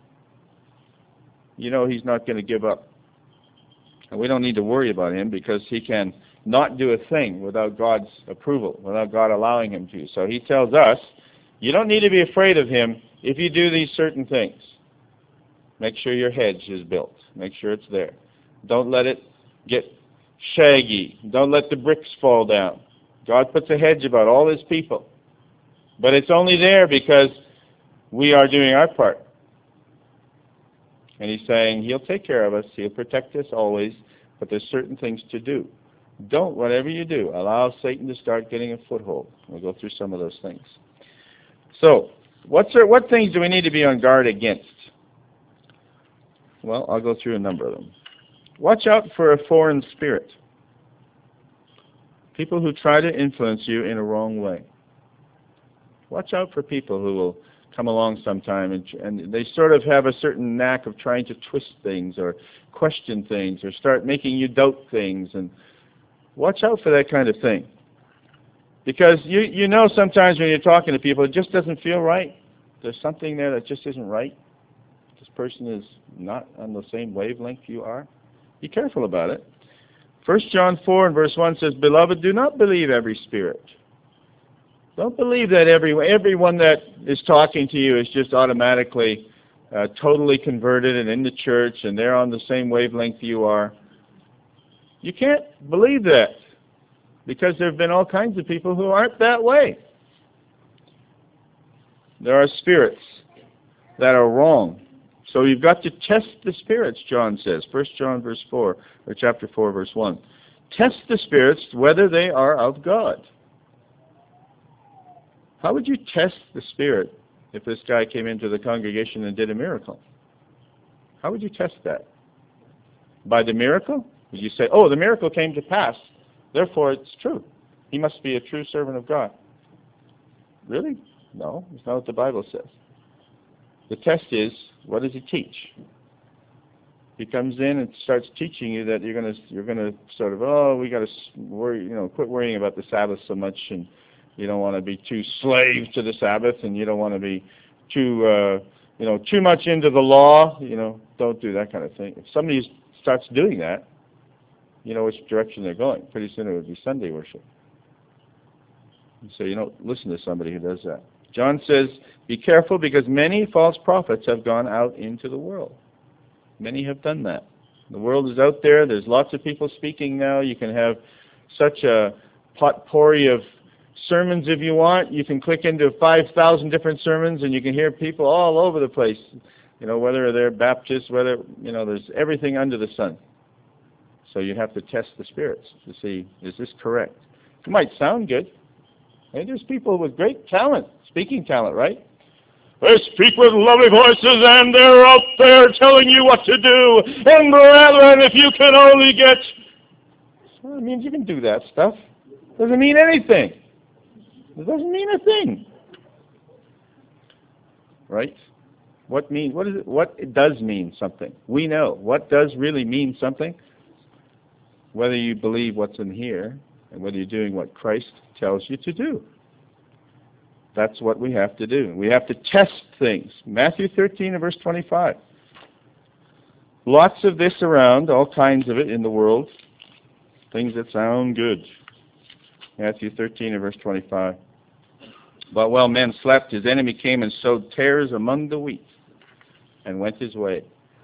[SPEAKER 1] You know he's not going to give up. And we don't need to worry about him because he can not do a thing without God's approval, without God allowing him to. So he tells us, you don't need to be afraid of him if you do these certain things. Make sure your hedge is built. Make sure it's there. Don't let it get shaggy. Don't let the bricks fall down. God puts a hedge about all his people. But it's only there because we are doing our part. And he's saying he'll take care of us. He'll protect us always. But there's certain things to do. Don't, whatever you do, allow Satan to start getting a foothold. We'll go through some of those things. So, what's there, what things do we need to be on guard against? Well, I'll go through a number of them. Watch out for a foreign spirit. People who try to influence you in a wrong way. Watch out for people who will come along sometime and, and they sort of have a certain knack of trying to twist things or question things or start making you doubt things. And Watch out for that kind of thing. Because you, you know sometimes when you're talking to people, it just doesn't feel right. There's something there that just isn't right. This person is not on the same wavelength you are. Be careful about it. First John four and verse one says, Beloved, do not believe every spirit. Don't believe that every, everyone that is talking to you is just automatically uh, totally converted and in the church and they're on the same wavelength you are. You can't believe that because there have been all kinds of people who aren't that way. There are spirits that are wrong. So you've got to test the spirits, John says. First John verse four, or chapter four, verse one. Test the spirits whether they are of God. How would you test the spirit if this guy came into the congregation and did a miracle? How would you test that? By the miracle? Would you say, oh, the miracle came to pass, therefore it's true. He must be a true servant of God. Really? No, that's not what the Bible says. The test is, what does he teach? He comes in and starts teaching you that you're going to you're going to sort of, oh, we got to worry, you know, quit worrying about the Sabbath so much, and you don't want to be too slave to the Sabbath, and you don't want to be too, uh, you know, too much into the law. You know, don't do that kind of thing. If somebody starts doing that, you know which direction they're going. Pretty soon it would be Sunday worship. So you don't listen to somebody who does that. John says, be careful because many false prophets have gone out into the world. Many have done that. The world is out there. There's lots of people speaking now. You can have such a potpourri of sermons if you want. You can click into five thousand different sermons and you can hear people all over the place. You know, whether they're Baptists, whether, you know, there's everything under the sun. So you have to test the spirits to see, is this correct? It might sound good. And there's people with great talent, speaking talent, right? They speak with lovely voices and they're out there telling you what to do. And brethren, if you can only get... So it means you can do that stuff. Doesn't mean anything. It doesn't mean a thing. Right? What mean? What is it? What it does mean something. We know. What does really mean something? Whether you believe what's in here and whether you're doing what Christ tells you to do. That's what we have to do. We have to test things. Matthew thirteen and verse twenty-five. Lots of this around, all kinds of it in the world. Things that sound good. Matthew thirteen and verse twenty-five. But while men slept, his enemy came and sowed tares among the wheat and went his way.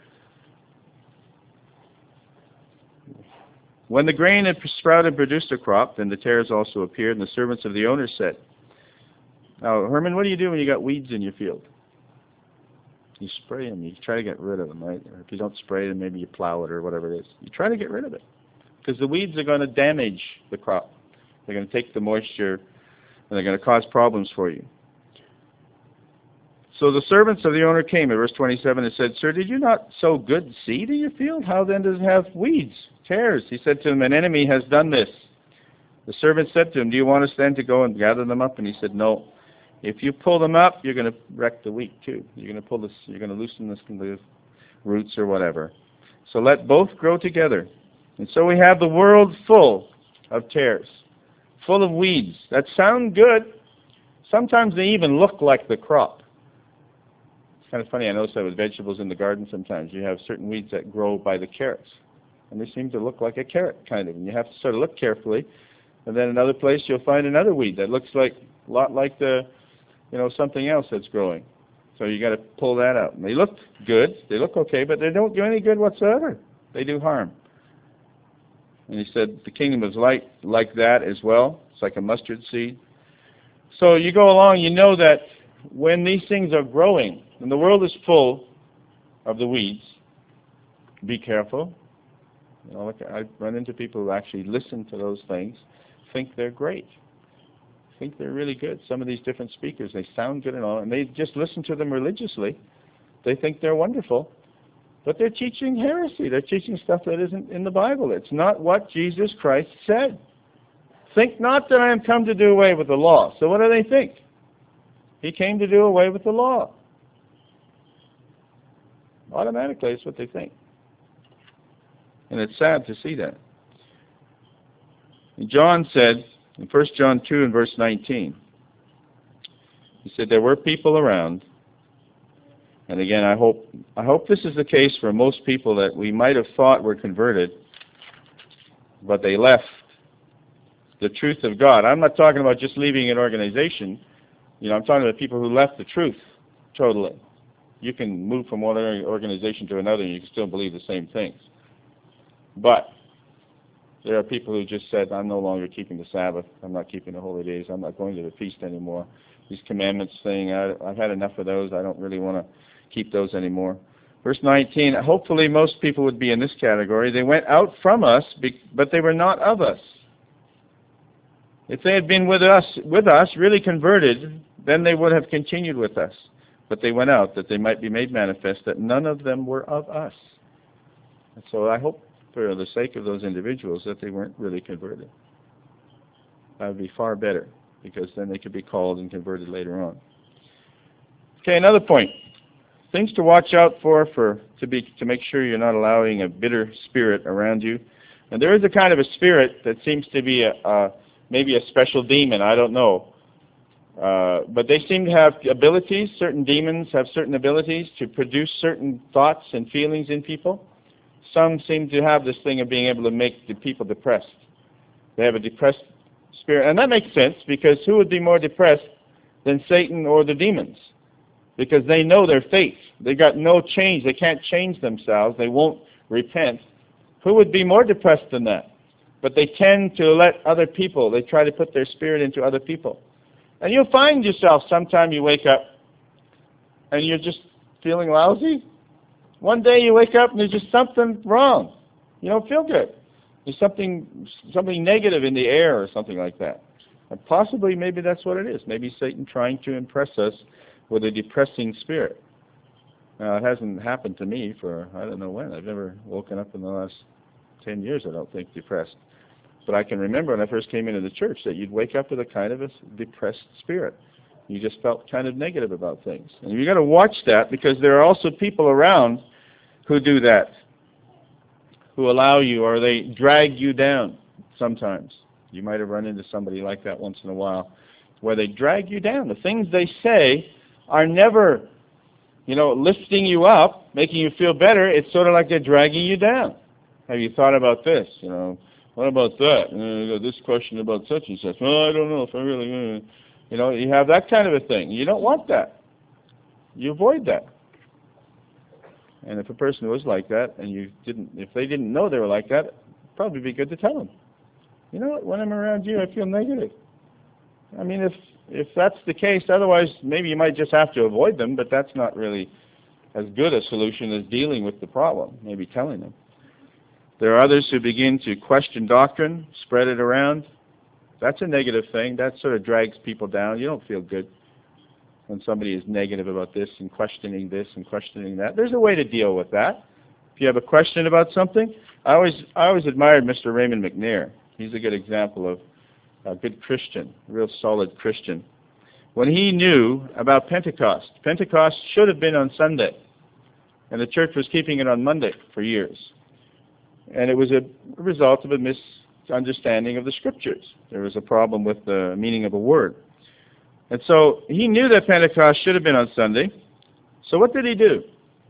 [SPEAKER 1] When the grain had sprouted and produced a crop, then the tares also appeared, and the servants of the owner said, now, Herman, what do you do when you got weeds in your field? You spray them. You try to get rid of them, right? Or if you don't spray them, maybe you plow it or whatever it is. You try to get rid of it because the weeds are going to damage the crop. They're going to take the moisture and they're going to cause problems for you. So the servants of the owner came, in verse twenty-seven, and said, Sir, did you not sow good seed in your field? How then does it have weeds, tares? He said to him, an enemy has done this. The servant said to him, do you want us then to go and gather them up? And he said, no. If you pull them up, you're going to wreck the wheat too. You're going to pull this. You're going to loosen this, the roots or whatever. So let both grow together. And so we have the world full of tares, full of weeds that sound good. Sometimes they even look like the crop. It's kind of funny. I notice that with vegetables in the garden sometimes. You have certain weeds that grow by the carrots. And they seem to look like a carrot, kind of. And you have to sort of look carefully. And then another place you'll find another weed that looks like a lot like the, you know, something else that's growing. So you got to pull that out. And they look good. They look okay, but they don't do any good whatsoever. They do harm. And he said the kingdom is like, like that as well. It's like a mustard seed. So you go along, you know that when these things are growing, and the world is full of the weeds, be careful. You know, look, I run into people who actually listen to those things, think they're great, think they're really good. Some of these different speakers, they sound good and all, and they just listen to them religiously. They think they're wonderful, but they're teaching heresy. They're teaching stuff that isn't in the Bible. It's not what Jesus Christ said. Think not that I am come to do away with the law. So what do they think? He came to do away with the law. Automatically, that's what they think. And it's sad to see that. And John said, in First John two and verse nineteen, he said, there were people around, and again, I hope I hope this is the case for most people that we might have thought were converted, but they left the truth of God. I'm not talking about just leaving an organization. You know, I'm talking about people who left the truth totally. You can move from one organization to another and you can still believe the same things. But there are people who just said, I'm no longer keeping the Sabbath. I'm not keeping the holy days. I'm not going to the feast anymore. These commandments thing, I, I've had enough of those. I don't really want to keep those anymore. Verse nineteen, hopefully most people would be in this category. They went out from us, but they were not of us. If they had been with us, with us, really converted, then they would have continued with us. But they went out that they might be made manifest that none of them were of us. And so I hope for the sake of those individuals that they weren't really converted. That would be far better, because then they could be called and converted later on. Okay, another point. Things to watch out for, for to be to make sure you're not allowing a bitter spirit around you. And there is a kind of a spirit that seems to be a, a maybe a special demon. I don't know. Uh, but they seem to have abilities. Certain demons have certain abilities to produce certain thoughts and feelings in people. Some seem to have this thing of being able to make the people depressed. They have a depressed spirit. And that makes sense, because who would be more depressed than Satan or the demons? Because they know their fate. They got no change. They can't change themselves. They won't repent. Who would be more depressed than that? But they tend to let other people, they try to put their spirit into other people. And you'll find yourself sometime you wake up and you're just feeling lousy. One day you wake up and there's just something wrong. You don't feel good. There's something something negative in the air or something like that. And possibly maybe that's what it is. Maybe Satan trying to impress us with a depressing spirit. Now, it hasn't happened to me for I don't know when. I've never woken up in the last ten years, I don't think, depressed. But I can remember when I first came into the church that you'd wake up with a kind of a depressed spirit. You just felt kind of negative about things. And you've got to watch that, because there are also people around who do that, who allow you, or they drag you down sometimes. You might have run into somebody like that once in a while, where they drag you down. The things they say are never, you know, lifting you up, making you feel better. It's sort of like they're dragging you down. Have you thought about this? You know, what about that? Uh, this question about such and such. Well, I don't know if I really, uh, you know, you have that kind of a thing. You don't want that. You avoid that. And if a person was like that, and you didn't, if they didn't know they were like that, it'd probably be good to tell them. You know what? When I'm around you, I feel negative. I mean, if if that's the case, otherwise maybe you might just have to avoid them. But that's not really as good a solution as dealing with the problem. Maybe telling them. There are others who begin to question doctrine, spread it around. That's a negative thing. That sort of drags people down. You don't feel good when somebody is negative about this and questioning this and questioning that. There's a way to deal with that. If you have a question about something, I always I always admired Mister Raymond McNair. He's a good example of a good Christian, a real solid Christian. When he knew about Pentecost, Pentecost should have been on Sunday, and the church was keeping it on Monday for years. And it was a result of a misunderstanding of the Scriptures. There was a problem with the meaning of a word. And so he knew that Pentecost should have been on Sunday. So what did he do?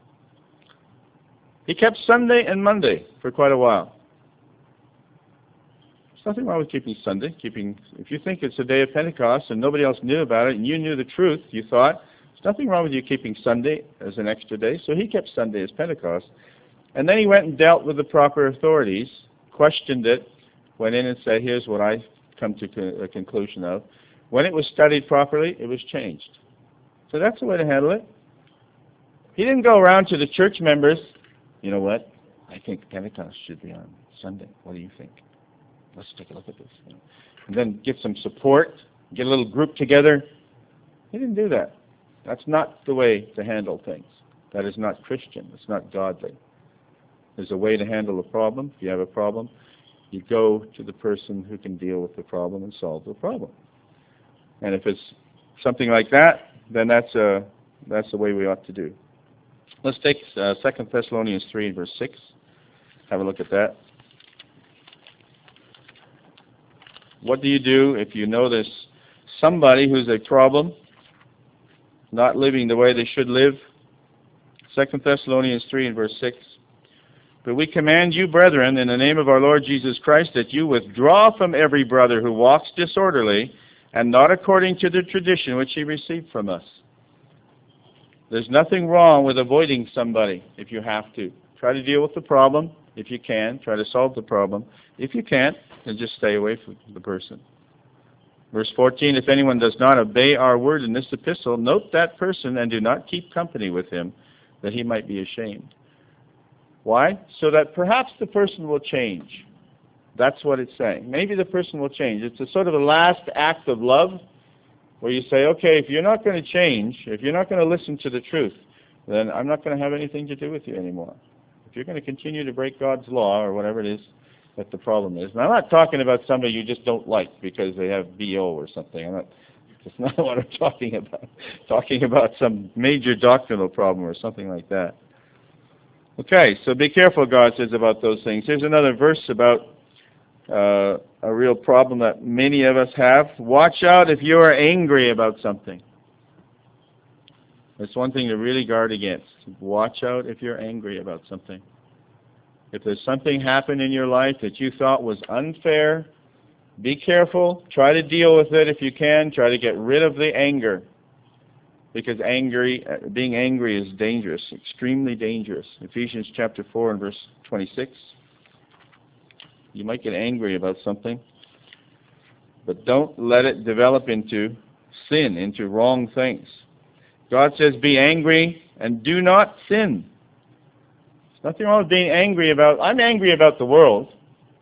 [SPEAKER 1] He kept Sunday and Monday for quite a while. There's nothing wrong with keeping Sunday. Keeping, if you think it's a day of Pentecost and nobody else knew about it and you knew the truth, you thought, there's nothing wrong with you keeping Sunday as an extra day. So he kept Sunday as Pentecost. And then he went and dealt with the proper authorities, questioned it, went in and said, here's what I come to a conclusion of. When it was studied properly, it was changed. So that's the way to handle it. He didn't go around to the church members, you know what, I think Pentecost should be on Sunday. What do you think? Let's take a look at this. And then get some support, get a little group together. He didn't do that. That's not the way to handle things. That is not Christian. It's not godly. There's a way to handle a problem. If you have a problem, you go to the person who can deal with the problem and solve the problem. And if it's something like that, then that's uh, that's the way we ought to do. Let's take uh, Second Thessalonians three, verse six. Have a look at that. what do you do if you know there's somebody who's a problem, not living the way they should live? Second Thessalonians three and verse six. But we command you, brethren, in the name of our Lord Jesus Christ, that you withdraw from every brother who walks disorderly and not according to the tradition which he received from us. There's nothing wrong with avoiding somebody if you have to. Try to deal with the problem if you can. Try to solve the problem. If you can't, then just stay away from the person. Verse fourteen, if anyone does not obey our word in this epistle, note that person and do not keep company with him, that he might be ashamed. Why? So that perhaps the person will change. That's what it's saying. Maybe the person will change. It's a sort of a last act of love where you say, okay, if you're not going to change, if you're not going to listen to the truth, then I'm not going to have anything to do with you anymore. If you're going to continue to break God's law or whatever it is that the problem is. And I'm not talking about somebody you just don't like because they have B O or something. I'm not, that's not what I'm talking about. I'm talking about some major doctrinal problem or something like that. Okay, so be careful, God says, about those things. Here's another verse about uh, a real problem that many of us have. Watch out if you are angry about something. That's one thing to really guard against. Watch out if you're angry about something. If there's something happened in your life that you thought was unfair, be careful. Try to deal with it if you can. Try to get rid of the anger. Because angry, uh, being angry is dangerous, extremely dangerous. Ephesians chapter four and verse twenty-six. You might get angry about something, but don't let it develop into sin, into wrong things. God says, be angry and do not sin. There's nothing wrong with being angry about, I'm angry about the world.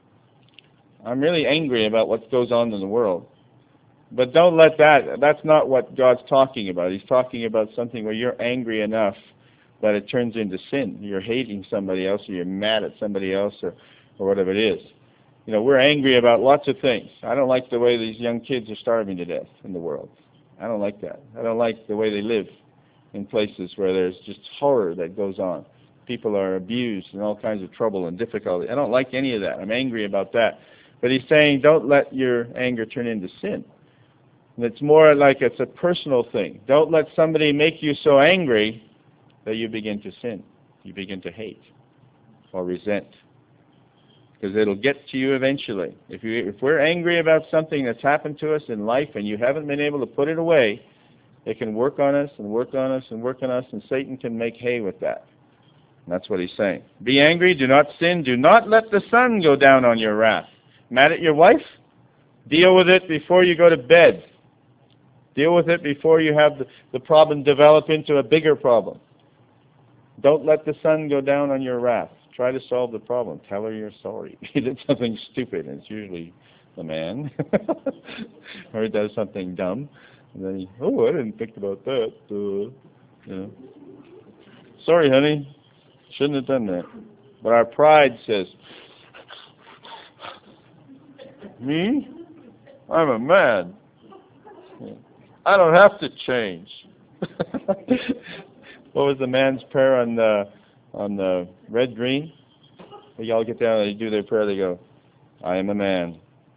[SPEAKER 1] I'm really angry about what goes on in the world. But don't let that, that's not what God's talking about. He's talking about something where you're angry enough that it turns into sin. You're hating somebody else, or you're mad at somebody else, or, or whatever it is. You know, we're angry about lots of things. I don't like the way these young kids are starving to death in the world. I don't like that. I don't like the way they live in places where there's just horror that goes on. People are abused and all kinds of trouble and difficulty. I don't like any of that. I'm angry about that. But he's saying don't let your anger turn into sin. And it's more like it's a personal thing. Don't let somebody make you so angry that you begin to sin. You begin to hate or resent. Because it'll get to you eventually. If you, if we're angry about something that's happened to us in life and you haven't been able to put it away, it can work on us and work on us and work on us, and Satan can make hay with that. And that's what he's saying. Be angry, do not sin, do not let the sun go down on your wrath. Mad at your wife? Deal with it before you go to bed. Deal with it before you have the, the problem develop into a bigger problem. Don't let the sun go down on your wrath. Try to solve the problem. Tell her you're sorry. He did something stupid, and it's usually the man. Or he does something dumb. And then he, oh, I didn't think about that. Uh, you know. Sorry, honey. Shouldn't have done that. But our pride says, me? I'm a man. I don't have to change. What was the man's prayer on the on the red green? They all get down and they do their prayer. They go, I am a man.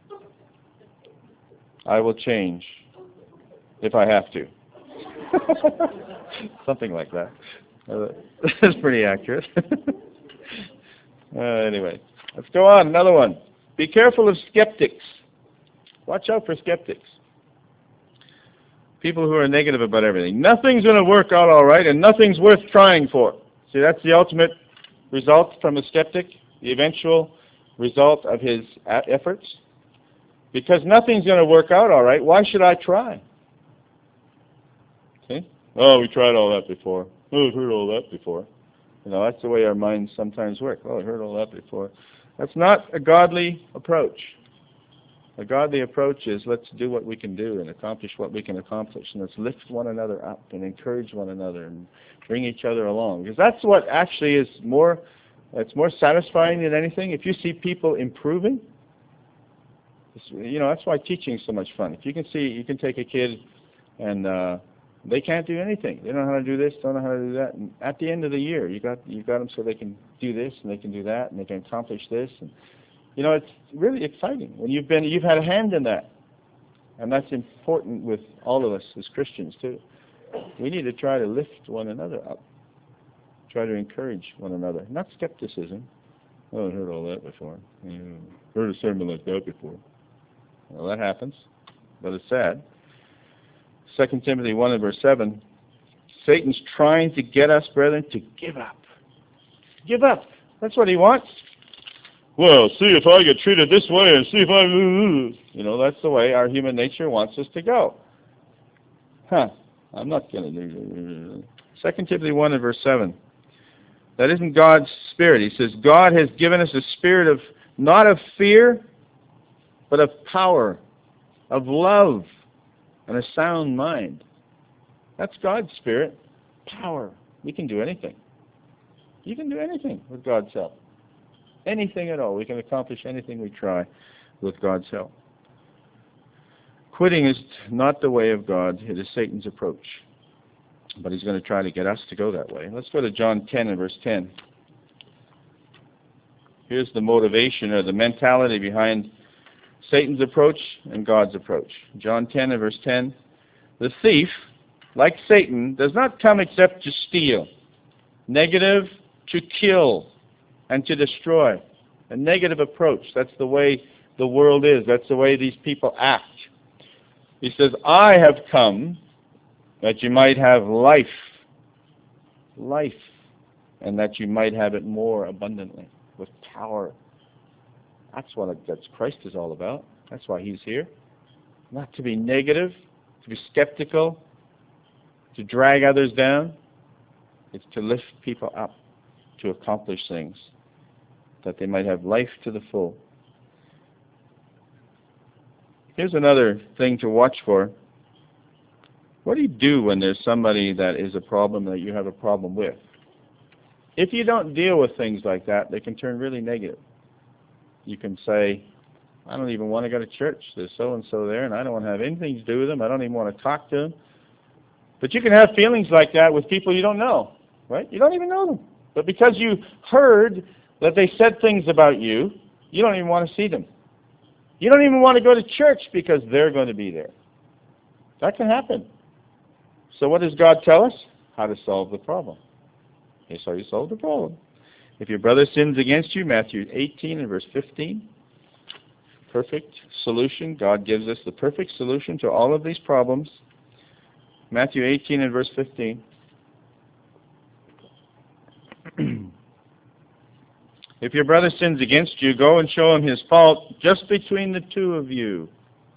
[SPEAKER 1] I will change if I have to. Something like that. Uh, that's pretty accurate. uh, anyway, let's go on. Another one. Be careful of skeptics. Watch out for skeptics. People who are negative about everything. Nothing's going to work out all right, and nothing's worth trying for. See, that's the ultimate result from a skeptic, the eventual result of his efforts. Because nothing's going to work out all right, why should I try? See? Oh, we tried all that before. Oh, I've heard all that before. You know, that's the way our minds sometimes work. Oh, I've heard all that before. That's not a godly approach. A godly approach is let's do what we can do and accomplish what we can accomplish, and let's lift one another up and encourage one another and bring each other along. Because that's what actually is more, it's more satisfying than anything. If you see people improving, you know, that's why teaching is so much fun. If you can see, you can take a kid and uh, they can't do anything. They don't know how to do this, don't know how to do that. And at the end of the year, you got you got them so they can do this and they can do that and they can accomplish this. And You know, it's really exciting when you've been, you've had a hand in that. And that's important with all of us as Christians too. We need to try to lift one another up. Try to encourage one another. Not skepticism. Oh, I heard all that before. Yeah, heard a sermon like that before. Well, that happens, but it's sad. Second Timothy one and verse seven, Satan's trying to get us, brethren, to give up. Give up. That's what he wants. Well, see if I get treated this way and see if I... You know, that's the way our human nature wants us to go. Huh. I'm not going to do that. Second Timothy one and verse seven. That isn't God's spirit. He says, God has given us a spirit of, not of fear, but of power, of love, and a sound mind. That's God's spirit. Power. We can do anything. You can do anything with God's help. Anything at all. We can accomplish anything we try with God's help. Quitting is not the way of God. It is Satan's approach. But he's going to try to get us to go that way. Let's go to John ten and verse ten. Here's the motivation or the mentality behind Satan's approach and God's approach. John ten and verse ten. The thief, like Satan, does not come except to steal. Negative, to kill and to destroy. A negative approach. That's the way the world is. That's the way these people act. He says, I have come that you might have life. Life. And that you might have it more abundantly. With power. That's what that's Christ is all about. That's why he's here. Not to be negative, to be skeptical, to drag others down. It's to lift people up, to accomplish things, that they might have life to the full. Here's another thing to watch for. What do you do when there's somebody that is a problem that you have a problem with? If you don't deal with things like that, they can turn really negative. You can say, I don't even want to go to church. There's so-and-so there, and I don't want to have anything to do with them. I don't even want to talk to them. But you can have feelings like that with people you don't know, right? You don't even know them. But because you heard that they said things about you, you don't even want to see them. You don't even want to go to church because they're going to be there. That can happen. So what does God tell us? How to solve the problem. Here's how you solve the problem. If your brother sins against you, Matthew eighteen and verse fifteen, perfect solution. God gives us the perfect solution to all of these problems. Matthew eighteen and verse fifteen. If your brother sins against you, go and show him his fault just between the two of you.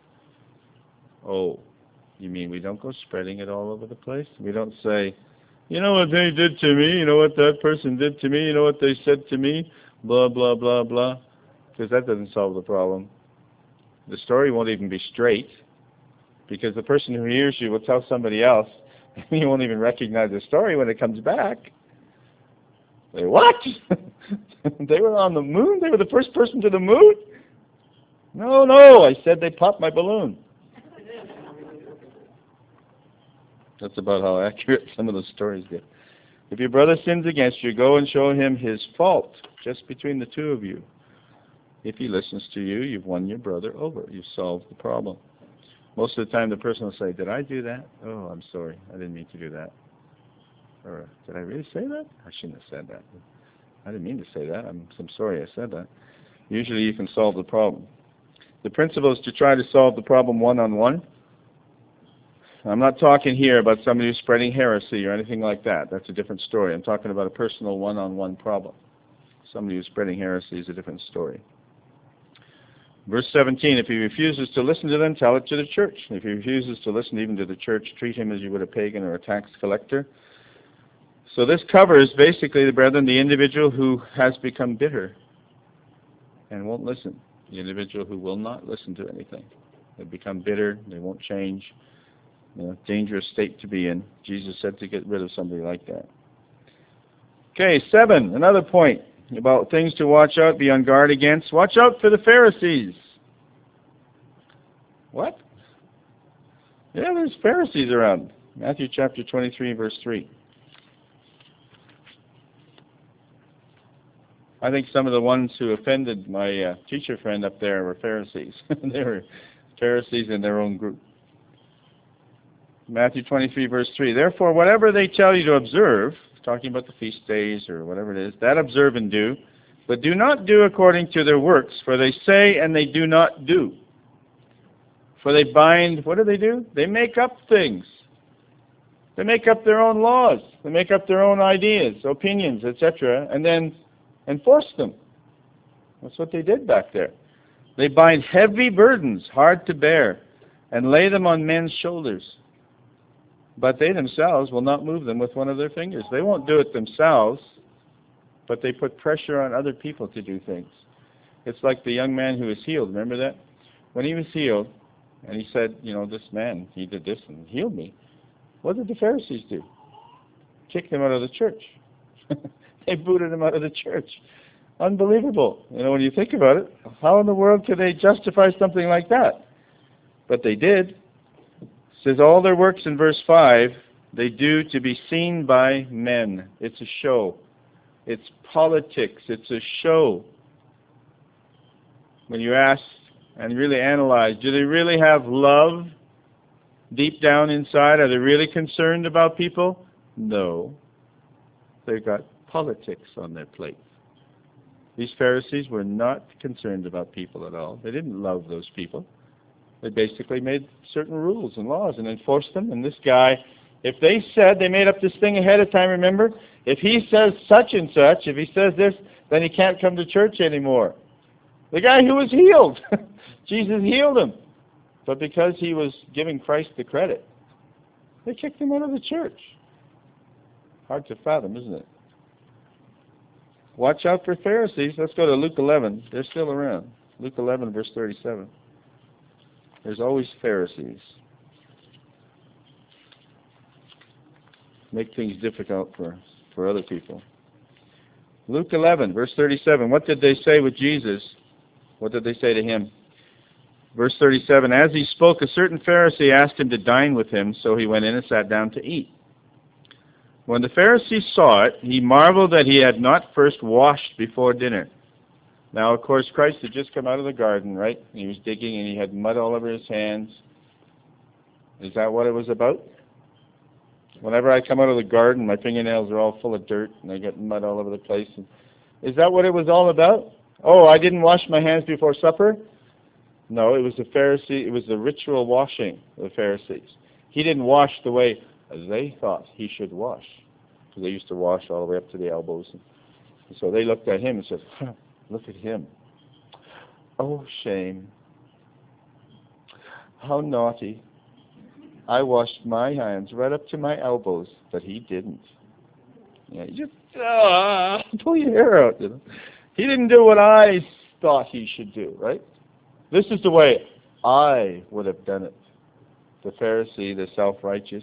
[SPEAKER 1] Oh, you mean we don't go spreading it all over the place? We don't say, you know what they did to me, you know what that person did to me, you know what they said to me, blah, blah, blah, blah. Because that doesn't solve the problem. The story won't even be straight, because the person who hears you will tell somebody else, and you won't even recognize the story when it comes back. Say, what? They were on the moon? They were the first person to the moon? No, no, I said they popped my balloon. That's about how accurate some of those stories get. If your brother sins against you, go and show him his fault, just between the two of you. If he listens to you, you've won your brother over. You've solved the problem. Most of the time the person will say, did I do that? Oh, I'm sorry. I didn't mean to do that. Or, did I really say that? I shouldn't have said that. I didn't mean to say that. I'm, I'm sorry I said that. Usually you can solve the problem. The principle is to try to solve the problem one-on-one. I'm not talking here about somebody who's spreading heresy or anything like that. That's a different story. I'm talking about a personal one-on-one problem. Somebody who's spreading heresy is a different story. Verse seventeen, if he refuses to listen to them, tell it to the church. If he refuses to listen even to the church, treat him as you would a pagan or a tax collector. So this covers basically, the brethren, the individual who has become bitter and won't listen. The individual who will not listen to anything. They become bitter, they won't change. You know, dangerous state to be in. Jesus said to get rid of somebody like that. Okay, seven, another point about things to watch out, be on guard against. Watch out for the Pharisees. What? Yeah, there's Pharisees around. Matthew chapter twenty-three, verse three. I think some of the ones who offended my uh, teacher friend up there were Pharisees. They were Pharisees in their own group. Matthew twenty-three, verse three. Therefore, whatever they tell you to observe, talking about the feast days or whatever it is, that observe and do, but do not do according to their works, for they say and they do not do. For they bind, what do they do? They make up things. They make up their own laws. They make up their own ideas, opinions, et cetera, and then enforce them. That's what they did back there. They bind heavy burdens, hard to bear, and lay them on men's shoulders. But they themselves will not move them with one of their fingers. They won't do it themselves, but they put pressure on other people to do things. It's like the young man who was healed. Remember that? When he was healed, and he said, you know, this man, he did this and healed me. What did the Pharisees do? Kicked him out of the church. They booted him out of the church. Unbelievable. You know, when you think about it, how in the world could they justify something like that? But they did. It says all their works in verse five, they do to be seen by men. It's a show. It's politics. It's a show. When you ask and really analyze, do they really have love deep down inside? Are they really concerned about people? No. They've got politics on their plate. These Pharisees were not concerned about people at all. They didn't love those people. They basically made certain rules and laws and enforced them. And this guy, if they said, they made up this thing ahead of time, remember? If he says such and such, if he says this, then he can't come to church anymore. The guy who was healed, Jesus healed him. But because he was giving Christ the credit, they kicked him out of the church. Hard to fathom, isn't it? Watch out for Pharisees. Let's go to Luke eleven. They're still around. Luke eleven, verse thirty-seven. There's always Pharisees. Make things difficult for, for other people. Luke eleven, verse thirty-seven. What did they say with Jesus? What did they say to him? Verse thirty-seven. As he spoke, a certain Pharisee asked him to dine with him, so he went in and sat down to eat. When the Pharisee saw it, he marveled that he had not first washed before dinner. Now, of course, Christ had just come out of the garden, right? And he was digging and he had mud all over his hands. Is that what it was about? Whenever I come out of the garden, my fingernails are all full of dirt and I get mud all over the place. Is that what it was all about? Oh, I didn't wash my hands before supper? No, it was the Pharisee, it was the ritual washing of the Pharisees. He didn't wash the way they thought he should wash. Because they used to wash all the way up to the elbows. And so they looked at him and said, huh, look at him. Oh, shame. How naughty. I washed my hands right up to my elbows, but he didn't. Yeah, you just uh, pull your hair out. You know? He didn't do what I thought he should do, right? This is the way I would have done it. The Pharisee, the self-righteous.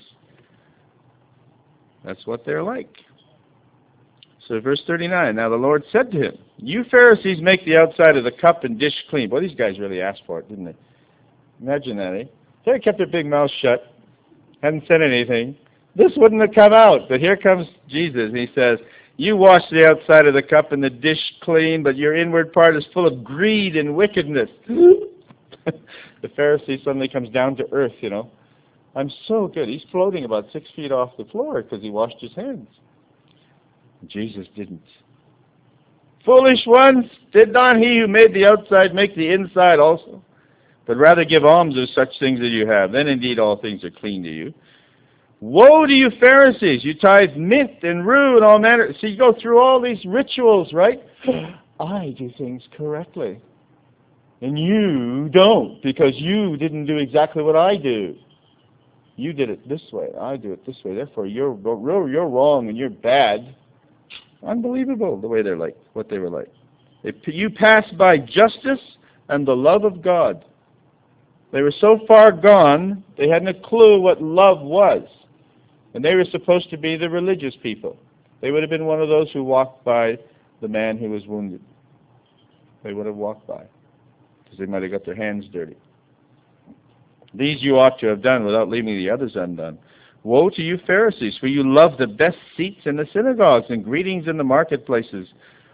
[SPEAKER 1] That's what they're like. So verse thirty-nine, now the Lord said to him, you Pharisees make the outside of the cup and dish clean. Boy, these guys really asked for it, didn't they? Imagine that, eh? They had kept their big mouth shut, hadn't said anything. This wouldn't have come out. But here comes Jesus, and he says, you wash the outside of the cup and the dish clean, but your inward part is full of greed and wickedness. The Pharisee suddenly comes down to earth, you know. I'm so good. He's floating about six feet off the floor because he washed his hands. Jesus didn't. Foolish ones, did not he who made the outside make the inside also? But rather give alms of such things as you have. Then indeed all things are clean to you. Woe to you Pharisees, you tithe mint and rue and all manner. So you go through all these rituals, right? I do things correctly. And you don't, because you didn't do exactly what I do. You did it this way, I do it this way. Therefore, you're you're wrong and you're bad. Unbelievable the way they're like, what they were like. They, you passed by justice and the love of God. They were so far gone, they hadn't a clue what love was. And they were supposed to be the religious people. They would have been one of those who walked by the man who was wounded. They would have walked by, because they might have got their hands dirty. These you ought to have done without leaving the others undone. Woe to you Pharisees, for you love the best seats in the synagogues and greetings in the marketplaces,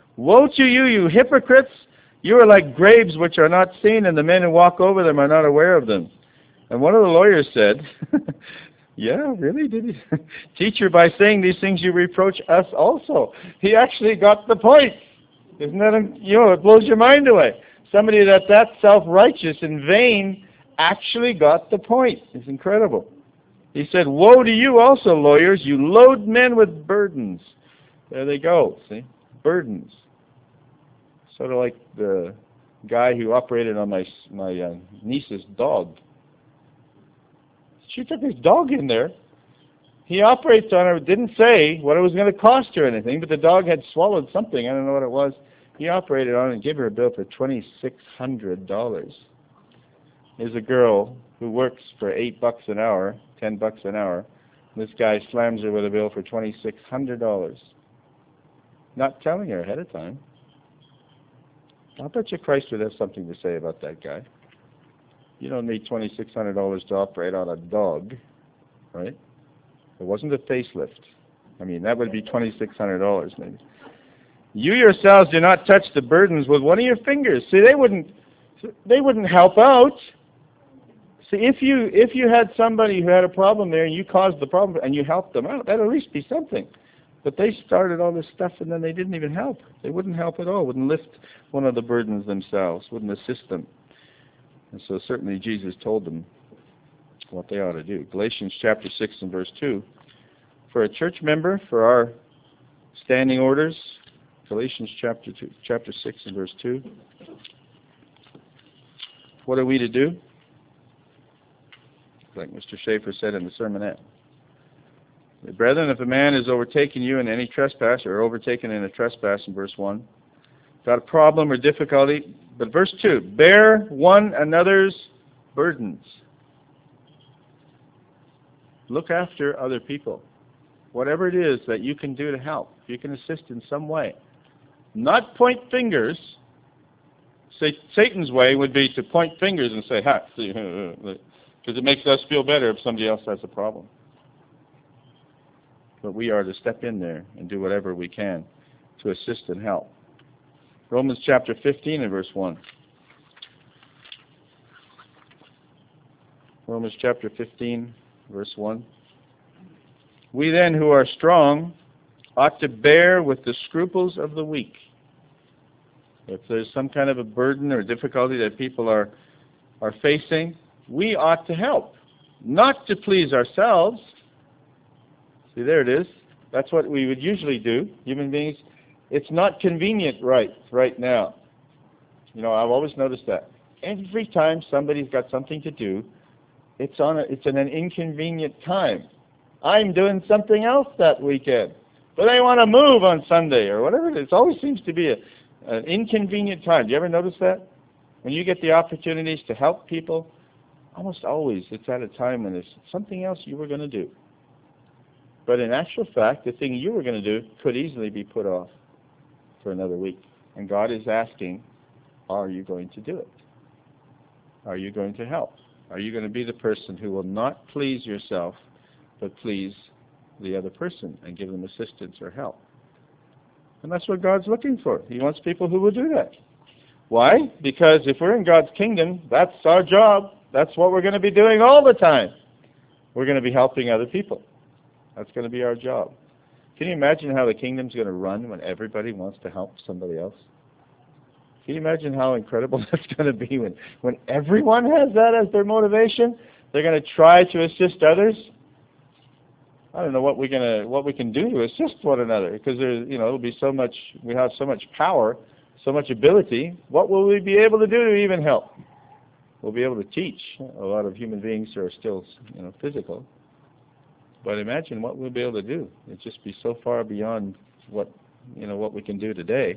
[SPEAKER 1] Woe to you, you hypocrites! You are like graves which are not seen, and the men who walk over them are not aware of them. And one of the lawyers said, yeah, really? Did he? Teacher, by saying these things you reproach us also. He actually got the point. Isn't that, you know, it blows your mind away. Somebody that that self-righteous and vain actually got the point. It's incredible. He said, woe to you also, lawyers, you load men with burdens. There they go, see? Burdens. Sort of like the guy who operated on my my uh, niece's dog. She took his dog in there. He operates on her, didn't say what it was going to cost her or anything, but the dog had swallowed something. I don't know what it was. He operated on it and gave her a bill for twenty-six hundred dollars. There's a girl who works for eight bucks an hour, ten bucks an hour. This guy slams her with a bill for twenty-six hundred dollars. Not telling her ahead of time. I bet you Christ would have something to say about that guy. You don't need twenty-six hundred dollars to operate on a dog, right? It wasn't a facelift. I mean, that would be twenty-six hundred dollars maybe. You yourselves do not touch the burdens with one of your fingers. See, they wouldn't, they wouldn't help out. See, if you if you had somebody who had a problem there and you caused the problem and you helped them out, that'd at least be something. But they started all this stuff and then they didn't even help. They wouldn't help at all. Wouldn't lift one of the burdens themselves. Wouldn't assist them. And so certainly Jesus told them what they ought to do. Galatians chapter six and verse two. For a church member, for our standing orders, Galatians chapter two, chapter six and verse two. What are we to do? Like Mister Schaefer said in the sermonette. Brethren, if a man is overtaken you in any trespass, or overtaken in a trespass in verse one, got a problem or difficulty, but verse two, bear one another's burdens. Look after other people. Whatever it is that you can do to help, if you can assist in some way. Not point fingers. Say, Satan's way would be to point fingers and say, ha, because it makes us feel better if somebody else has a problem. But we are to step in there and do whatever we can to assist and help. Romans chapter fifteen and verse one. Romans chapter fifteen, verse one. We then who are strong ought to bear with the scruples of the weak. If there's some kind of a burden or difficulty that people are, are facing, we ought to help, not to please ourselves. See, there it is. That's what we would usually do, human beings. It's not convenient right right now. You know, I've always noticed that. Every time somebody's got something to do, it's on a, it's in an inconvenient time. I'm doing something else that weekend, but I want to move on Sunday or whatever it is. It always seems to be a, an inconvenient time. Do you ever notice that? When you get the opportunities to help people, almost always it's at a time when there's something else you were going to do. But in actual fact, the thing you were going to do could easily be put off for another week. And God is asking, are you going to do it? Are you going to help? Are you going to be the person who will not please yourself, but please the other person and give them assistance or help? And that's what God's looking for. He wants people who will do that. Why? Because if we're in God's kingdom, that's our job. That's what we're going to be doing all the time. We're going to be helping other people. That's going to be our job. Can you imagine how the kingdom's going to run when everybody wants to help somebody else? Can you imagine how incredible that's going to be when, when everyone has that as their motivation? They're going to try to assist others. I don't know what we're going to what we can do to assist one another, because there's, you know, it'll be so much. We have so much power, so much ability. What will we be able to do to even help? We'll be able to teach a lot of human beings who are still, you know, physical. But imagine what we'll be able to do. It'd just be so far beyond what, you know, what we can do today.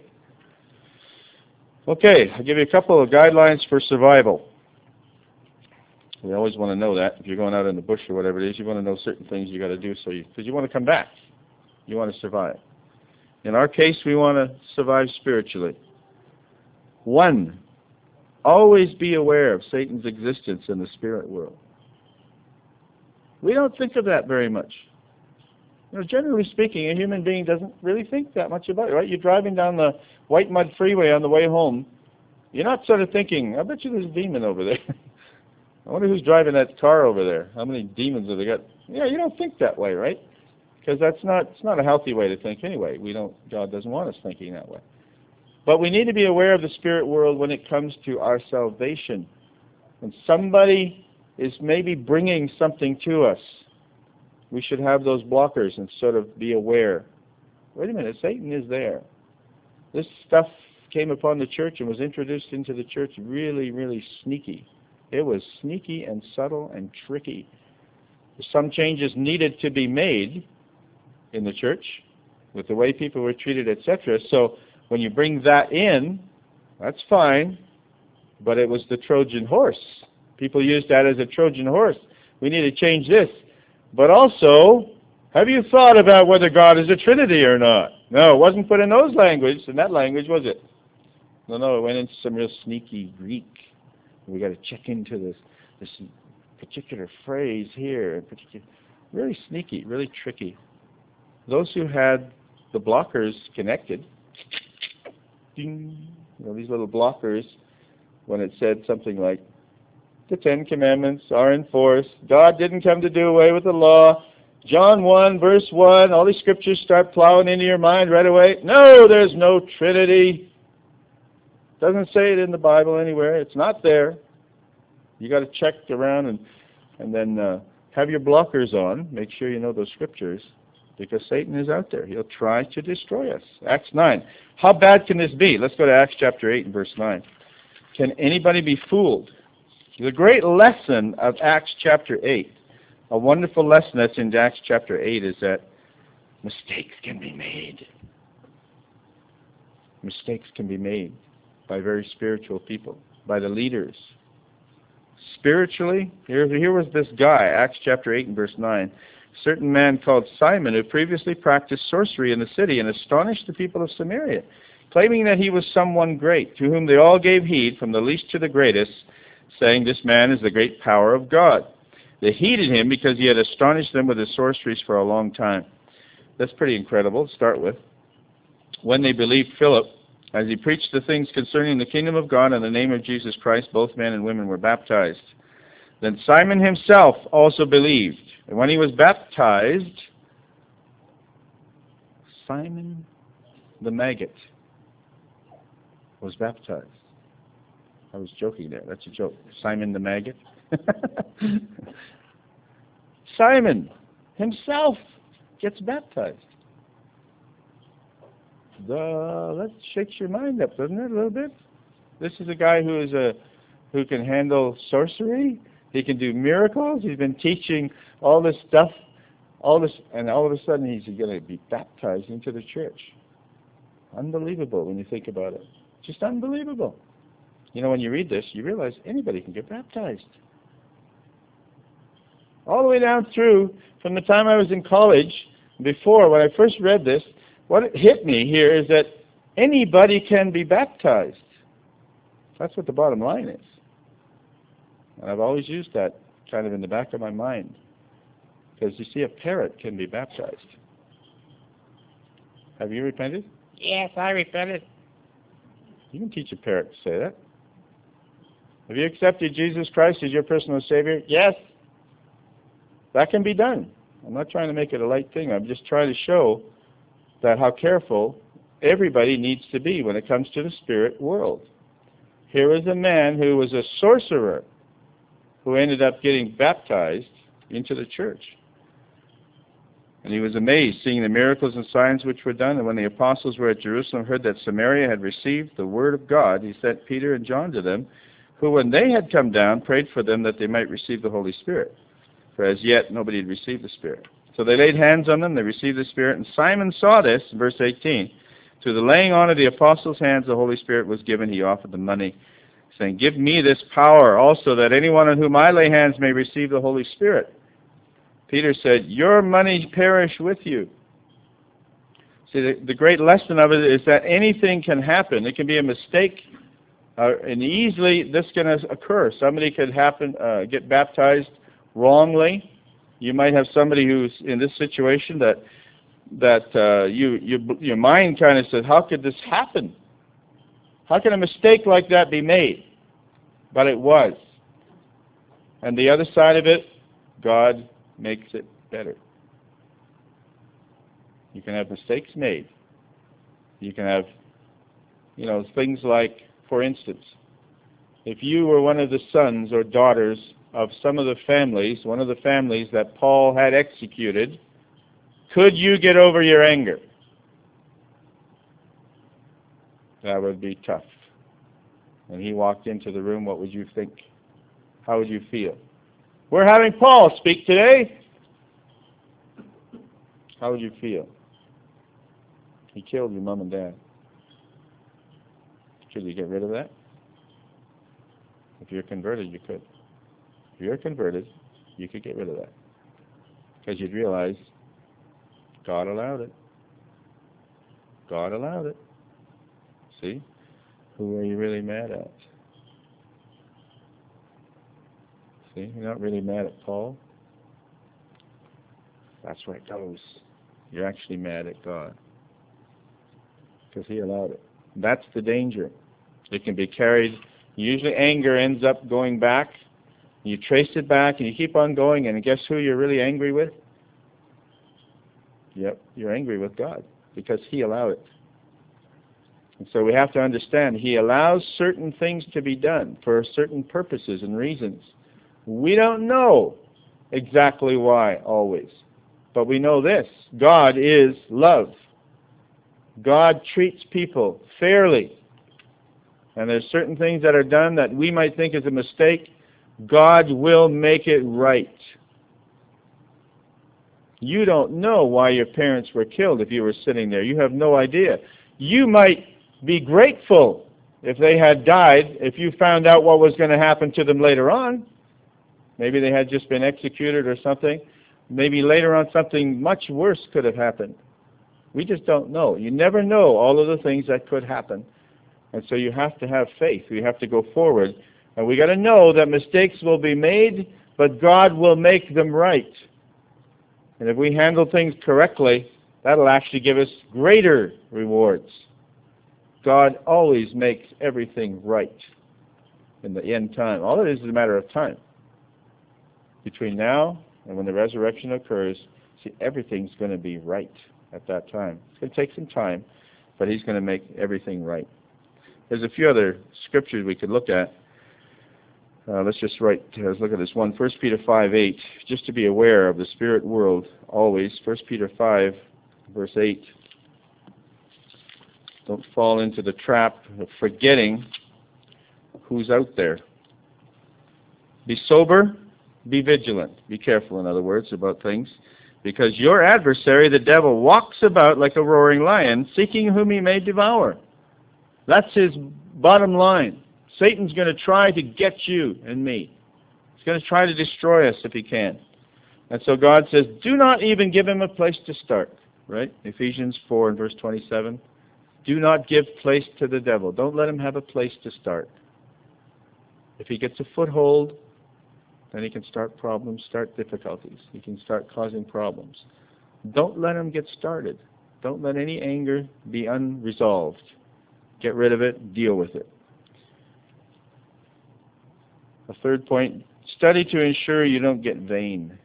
[SPEAKER 1] Okay, I'll give you a couple of guidelines for survival. We always want to know that. If you're going out in the bush or whatever it is, you want to know certain things you got to do so you, because you want to come back. You want to survive. In our case, we want to survive spiritually. One, always be aware of Satan's existence in the spirit world. We don't think of that very much. You know, generally speaking, a human being doesn't really think that much about it, right? You're driving down the white mud freeway on the way home. You're not sort of thinking, I bet you there's a demon over there. I wonder who's driving that car over there. How many demons have they got? Yeah, you don't think that way, right? Because that's not, it's not a healthy way to think anyway. We don't, God doesn't want us thinking that way. But we need to be aware of the spirit world when it comes to our salvation. When somebody is maybe bringing something to us, we should have those blockers and sort of be aware. Wait a minute, Satan is there. This stuff came upon the church and was introduced into the church really, really sneaky. It was sneaky and subtle and tricky. Some changes needed to be made in the church with the way people were treated, et cetera. So when you bring that in, that's fine, but it was the Trojan horse. People used that as a Trojan horse. We need to change this. But also, have you thought about whether God is a Trinity or not? No, it wasn't put in those language, in that language, was it? No, no, it went into some real sneaky Greek. We got to check into this this particular phrase here, particular, really sneaky, really tricky. Those who had the blockers connected, ding, you know, these little blockers, when it said something like, the Ten Commandments are in force, God didn't come to do away with the law, John one, verse one, all these scriptures start plowing into your mind right away. No, there's no Trinity. Doesn't say it in the Bible anywhere. It's not there. You got to check around and and then uh, have your blockers on. Make sure you know those scriptures, because Satan is out there. He'll try to destroy us. Acts nine. How bad can this be? Let's go to Acts chapter eight and verse nine. Can anybody be fooled? The great lesson of Acts chapter eight, a wonderful lesson that's in Acts chapter eight, is that mistakes can be made. Mistakes can be made by very spiritual people, by the leaders. Spiritually, here, here was this guy, Acts chapter eight and verse nine, a certain man called Simon, who previously practiced sorcery in the city and astonished the people of Samaria, claiming that he was someone great, to whom they all gave heed, from the least to the greatest, saying, this man is the great power of God. They heeded him because he had astonished them with his sorceries for a long time. That's pretty incredible to start with. When they believed Philip, as he preached the things concerning the kingdom of God in the name of Jesus Christ, both men and women were baptized. Then Simon himself also believed. And when he was baptized, Simon the maggot was baptized. I was joking there. That's a joke. Simon the maggot. Simon himself gets baptized. The, that shakes your mind up, doesn't it, a little bit? This is a guy who is a who can handle sorcery. He can do miracles. He's been teaching all this stuff, all this, and all of a sudden he's going to be baptized into the church. Unbelievable when you think about it. Just unbelievable. You know, when you read this, you realize anybody can get baptized. All the way down through, from the time I was in college, before, when I first read this, what hit me here is that anybody can be baptized. That's what the bottom line is. And I've always used that kind of in the back of my mind. Because you see, a parrot can be baptized. Have you repented? Yes, I repented. You can teach a parrot to say that. Have you accepted Jesus Christ as your personal Savior? Yes. That can be done. I'm not trying to make it a light thing. I'm just trying to show that how careful everybody needs to be when it comes to the spirit world. Here is a man who was a sorcerer who ended up getting baptized into the church. And he was amazed seeing the miracles and signs which were done. And when the apostles were at Jerusalem, heard that Samaria had received the word of God, he sent Peter and John to them, who when they had come down prayed for them that they might receive the Holy Spirit. For as yet nobody had received the Spirit. So they laid hands on them, they received the Spirit, and Simon saw this, verse eighteen. Through the laying on of the apostles' hands the Holy Spirit was given. He offered them money, saying, give me this power also, that anyone on whom I lay hands may receive the Holy Spirit. Peter said, your money perish with you. See, the, the great lesson of it is that anything can happen. It can be a mistake, uh, and easily this can occur. Somebody could happen, uh, get baptized wrongly. You might have somebody who's in this situation that that uh, you, you, your mind kind of says, how could this happen? How can a mistake like that be made? But it was. And the other side of it, God makes it better. You can have mistakes made. You can have, you know, things like, for instance, if you were one of the sons or daughters of some of the families, one of the families that Paul had executed, could you get over your anger? That would be tough. When he walked into the room, what would you think? How would you feel? We're having Paul speak today. How would you feel? He killed your mom and dad. Could you get rid of that? If you're converted, you could. If you're converted, you could get rid of that. Because you'd realize God allowed it. God allowed it. See? Who are you really mad at? See? You're not really mad at Paul. That's where it goes. You're actually mad at God. Because he allowed it. That's the danger. It can be carried. Usually anger ends up going back. You trace it back and you keep on going, and guess who you're really angry with? Yep, you're angry with God because he allowed it. And so we have to understand he allows certain things to be done for certain purposes and reasons. We don't know exactly why always, but we know this. God is love. God treats people fairly. And there's certain things that are done that we might think is a mistake. God will make it right. You don't know why your parents were killed if you were sitting there. You have no idea. You might be grateful if they had died, if you found out what was going to happen to them later on. Maybe they had just been executed or something. Maybe later on something much worse could have happened. We just don't know. You never know all of the things that could happen. And so you have to have faith. We have to go forward. And we got to know that mistakes will be made, but God will make them right. And if we handle things correctly, that'll actually give us greater rewards. God always makes everything right in the end time. All it is is a matter of time. Between now and when the resurrection occurs, see, everything's going to be right at that time. It's going to take some time, but he's going to make everything right. There's a few other scriptures we could look at. Uh, let's just write, uh, let's look at this one. First Peter five eight, just to be aware of the spirit world always. First Peter five, verse eight. Don't fall into the trap of forgetting who's out there. Be sober, be vigilant. Be careful, in other words, about things. Because your adversary, the devil, walks about like a roaring lion, seeking whom he may devour. That's his bottom line. Satan's going to try to get you and me. He's going to try to destroy us if he can. And so God says, do not even give him a place to start. Right? Ephesians four and verse twenty-seven. Do not give place to the devil. Don't let him have a place to start. If he gets a foothold, then he can start problems, start difficulties. He can start causing problems. Don't let him get started. Don't let any anger be unresolved. Get rid of it, deal with it. A third point, study to ensure you don't get vain.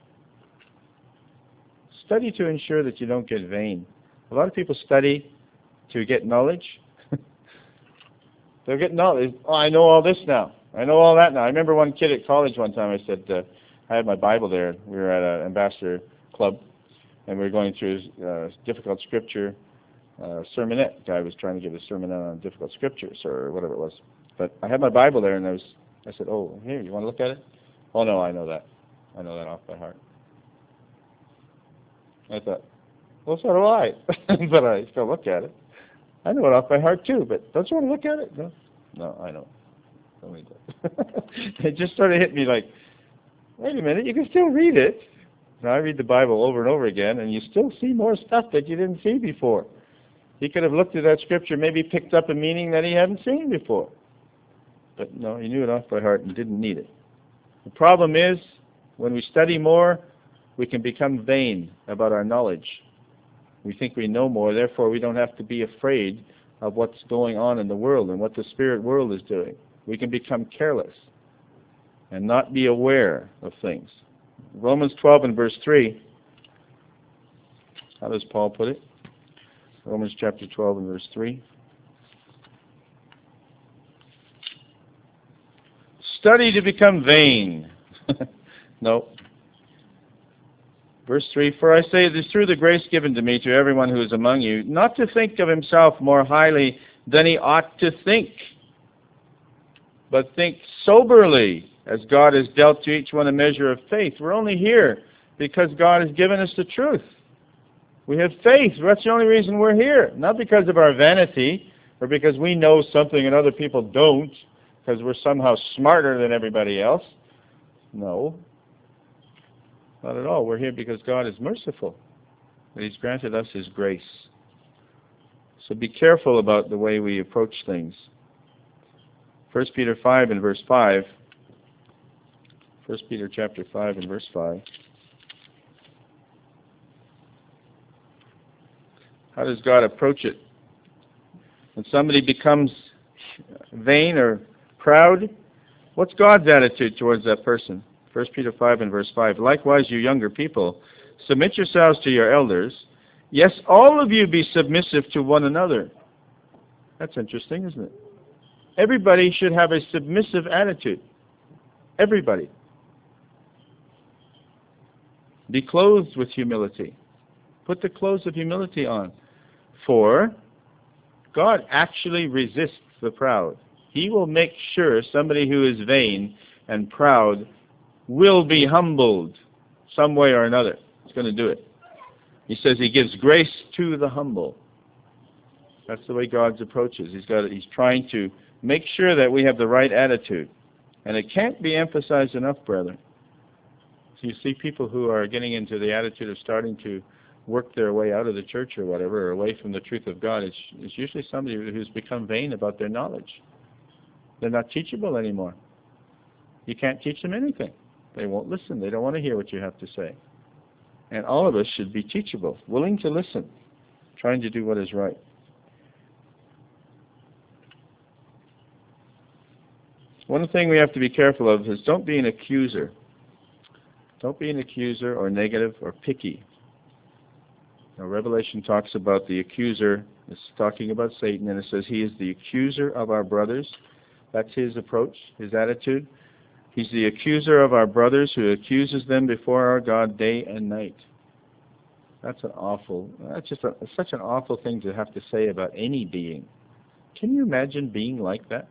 [SPEAKER 1] Study to ensure that you don't get vain. A lot of people study to get knowledge. They'll get knowledge. Oh, I know all this now. I know all that now. I remember one kid at college one time, I said, uh, I had my Bible there. We were at an ambassador club, and we were going through his uh, difficult scripture uh, sermonette. Guy was trying to give a sermonette on difficult scriptures or whatever it was. But I had my Bible there, and I was, I said, oh, here, you want to look at it? Oh, no, I know that. I know that off by heart. I thought, well, so do I. But I still look at it. I know it off by heart, too, but don't you want to look at it? No, no, I know. Don't read that. It just sort of hit me like, wait a minute, you can still read it. Now, I read the Bible over and over again, and you still see more stuff that you didn't see before. He could have looked at that scripture, maybe picked up a meaning that he hadn't seen before. But no, he knew it off by heart and didn't need it. The problem is, when we study more, we can become vain about our knowledge. We think we know more, therefore we don't have to be afraid of what's going on in the world and what the spirit world is doing. We can become careless and not be aware of things. Romans twelve and verse three, how does Paul put it? Romans chapter twelve and verse three. Study to become vain. No. Verse three, for I say it is through the grace given to me to everyone who is among you, not to think of himself more highly than he ought to think, but think soberly, as God has dealt to each one a measure of faith. We're only here because God has given us the truth. We have faith. That's the only reason we're here. Not because of our vanity or because we know something and other people don't, because we're somehow smarter than everybody else. No. Not at all. We're here because God is merciful, and He's granted us His grace. So be careful about the way we approach things. First Peter five and verse five. First Peter chapter five and verse five. How does God approach it? When somebody becomes vain or proud, what's God's attitude towards that person? First Peter five and verse five. Likewise, you younger people, submit yourselves to your elders. Yes, all of you be submissive to one another. That's interesting, isn't it? Everybody should have a submissive attitude. Everybody. Be clothed with humility. Put the clothes of humility on. For God actually resists the proud. He will make sure somebody who is vain and proud will be humbled some way or another. He's going to do it. He says He gives grace to the humble. That's the way God's approach is. He's got, He's trying to make sure that we have the right attitude. And it can't be emphasized enough, brethren. So you see people who are getting into the attitude of starting to work their way out of the church or whatever, or away from the truth of God. It's, it's usually somebody who's become vain about their knowledge. They're not teachable anymore. You can't teach them anything. They won't listen. They don't want to hear what you have to say. And all of us should be teachable, willing to listen, trying to do what is right. One thing we have to be careful of is don't be an accuser. Don't be an accuser or negative or picky. Now, Revelation talks about the accuser. It's talking about Satan, and it says he is the accuser of our brothers. That's his approach, his attitude. He's the accuser of our brothers who accuses them before our God day and night. That's an awful, that's just a, such an awful thing to have to say about any being. Can you imagine being like that?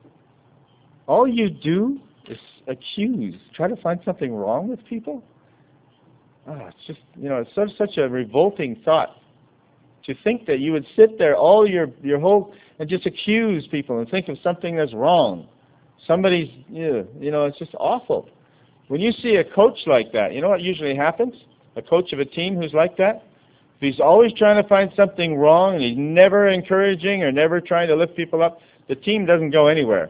[SPEAKER 1] All you do is accuse, try to find something wrong with people? Oh, it's just, you know, it's such, such a revolting thought to think that you would sit there all your, your whole, and just accuse people and think of something that's wrong. Somebody's, you know, it's just awful. When you see a coach like that, you know what usually happens? A coach of a team who's like that? If he's always trying to find something wrong and he's never encouraging or never trying to lift people up, the team doesn't go anywhere.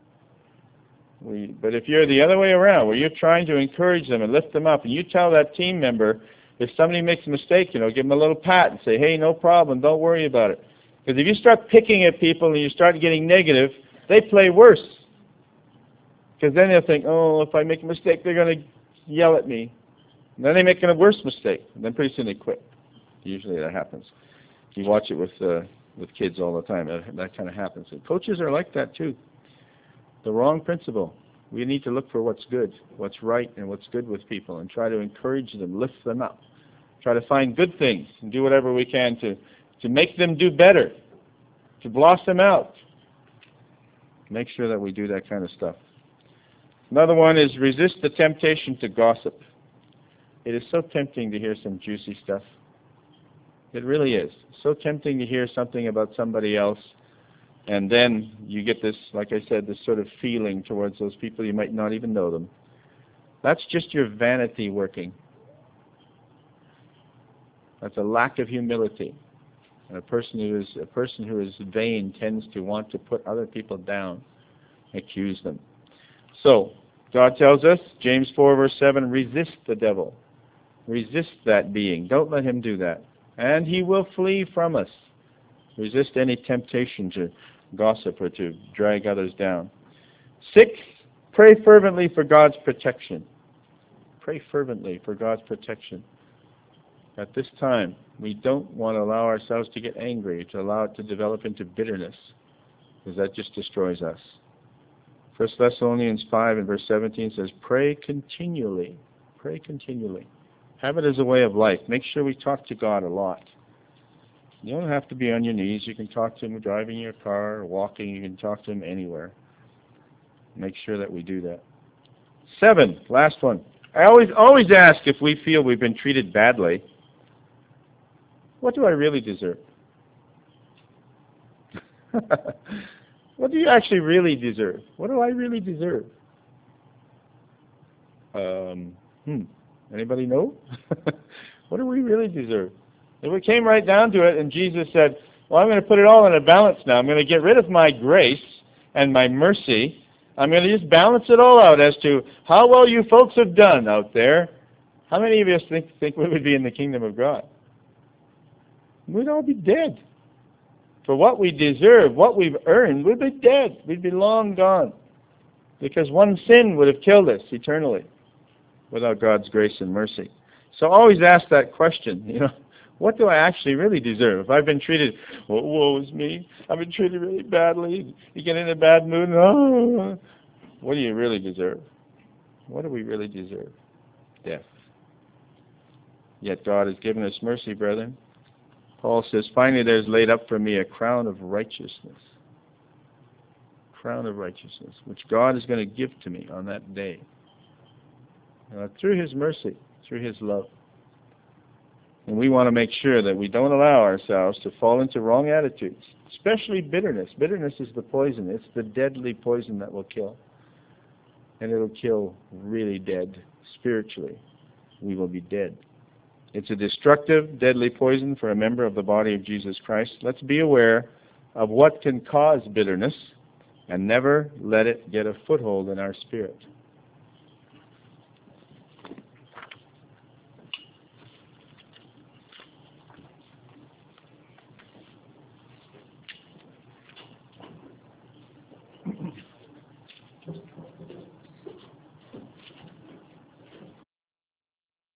[SPEAKER 1] We, but if you're the other way around, where you're trying to encourage them and lift them up, and you tell that team member, if somebody makes a mistake, you know, give them a little pat and say, hey, no problem, don't worry about it. Because if you start picking at people and you start getting negative, they play worse. Because then they'll think, oh, if I make a mistake, they're going to yell at me. And then they make a worse mistake. And then pretty soon they quit. Usually that happens. You watch it with uh, with kids all the time. That, that kind of happens. And coaches are like that too. The wrong principle. We need to look for what's good, what's right, and what's good with people, and try to encourage them, lift them up. Try to find good things and do whatever we can to, to make them do better, to blossom out. Make sure that we do that kind of stuff. Another one is resist the temptation to gossip. It is so tempting to hear some juicy stuff. It really is. So tempting to hear something about somebody else, and then you get this, like I said, this sort of feeling towards those people. You might not even know them. That's just your vanity working. That's a lack of humility. And a person who is a person who is vain tends to want to put other people down, accuse them. So, God tells us, James four verse seven, resist the devil. Resist that being. Don't let him do that. and He will flee from us. Resist any temptation to gossip or to drag others down. Six, pray fervently for God's protection. Pray fervently for God's protection. At this time, we don't want to allow ourselves to get angry, to allow it to develop into bitterness, because that just destroys us. First Thessalonians five and verse seventeen says, pray continually. Pray continually. Have it as a way of life. Make sure we talk to God a lot. You don't have to be on your knees. You can talk to Him driving your car or walking. You can talk to Him anywhere. Make sure that we do that. Seven, last one. I always always ask if we feel we've been treated badly, what do I really deserve? What do you actually really deserve? What do I really deserve? Um, hmm. Anybody know? What do we really deserve? If we came right down to it and Jesus said, well, I'm going to put it all in a balance now. I'm going to get rid of my grace and my mercy. I'm going to just balance it all out as to how well you folks have done out there. How many of us think, think we would be in the kingdom of God? We'd all be dead. For what we deserve, what we've earned, we'd be dead. We'd be long gone. Because one sin would have killed us eternally without God's grace and mercy. So always ask that question, you know, what do I actually really deserve? If I've been treated, oh, woe is me, I've been treated really badly, you get in a bad mood, oh, what do you really deserve? What do we really deserve? Death. Yet God has given us mercy, brethren. Paul says, finally there is laid up for me a crown of righteousness. Crown of righteousness, which God is going to give to me on that day. Uh, through His mercy, through His love. And we want to make sure that we don't allow ourselves to fall into wrong attitudes, especially bitterness. Bitterness is the poison. It's the deadly poison that will kill. And it will kill really dead spiritually. We will be dead. It's a destructive, deadly poison for a member of the body of Jesus Christ. Let's be aware of what can cause bitterness and never let it get a foothold in our spirit.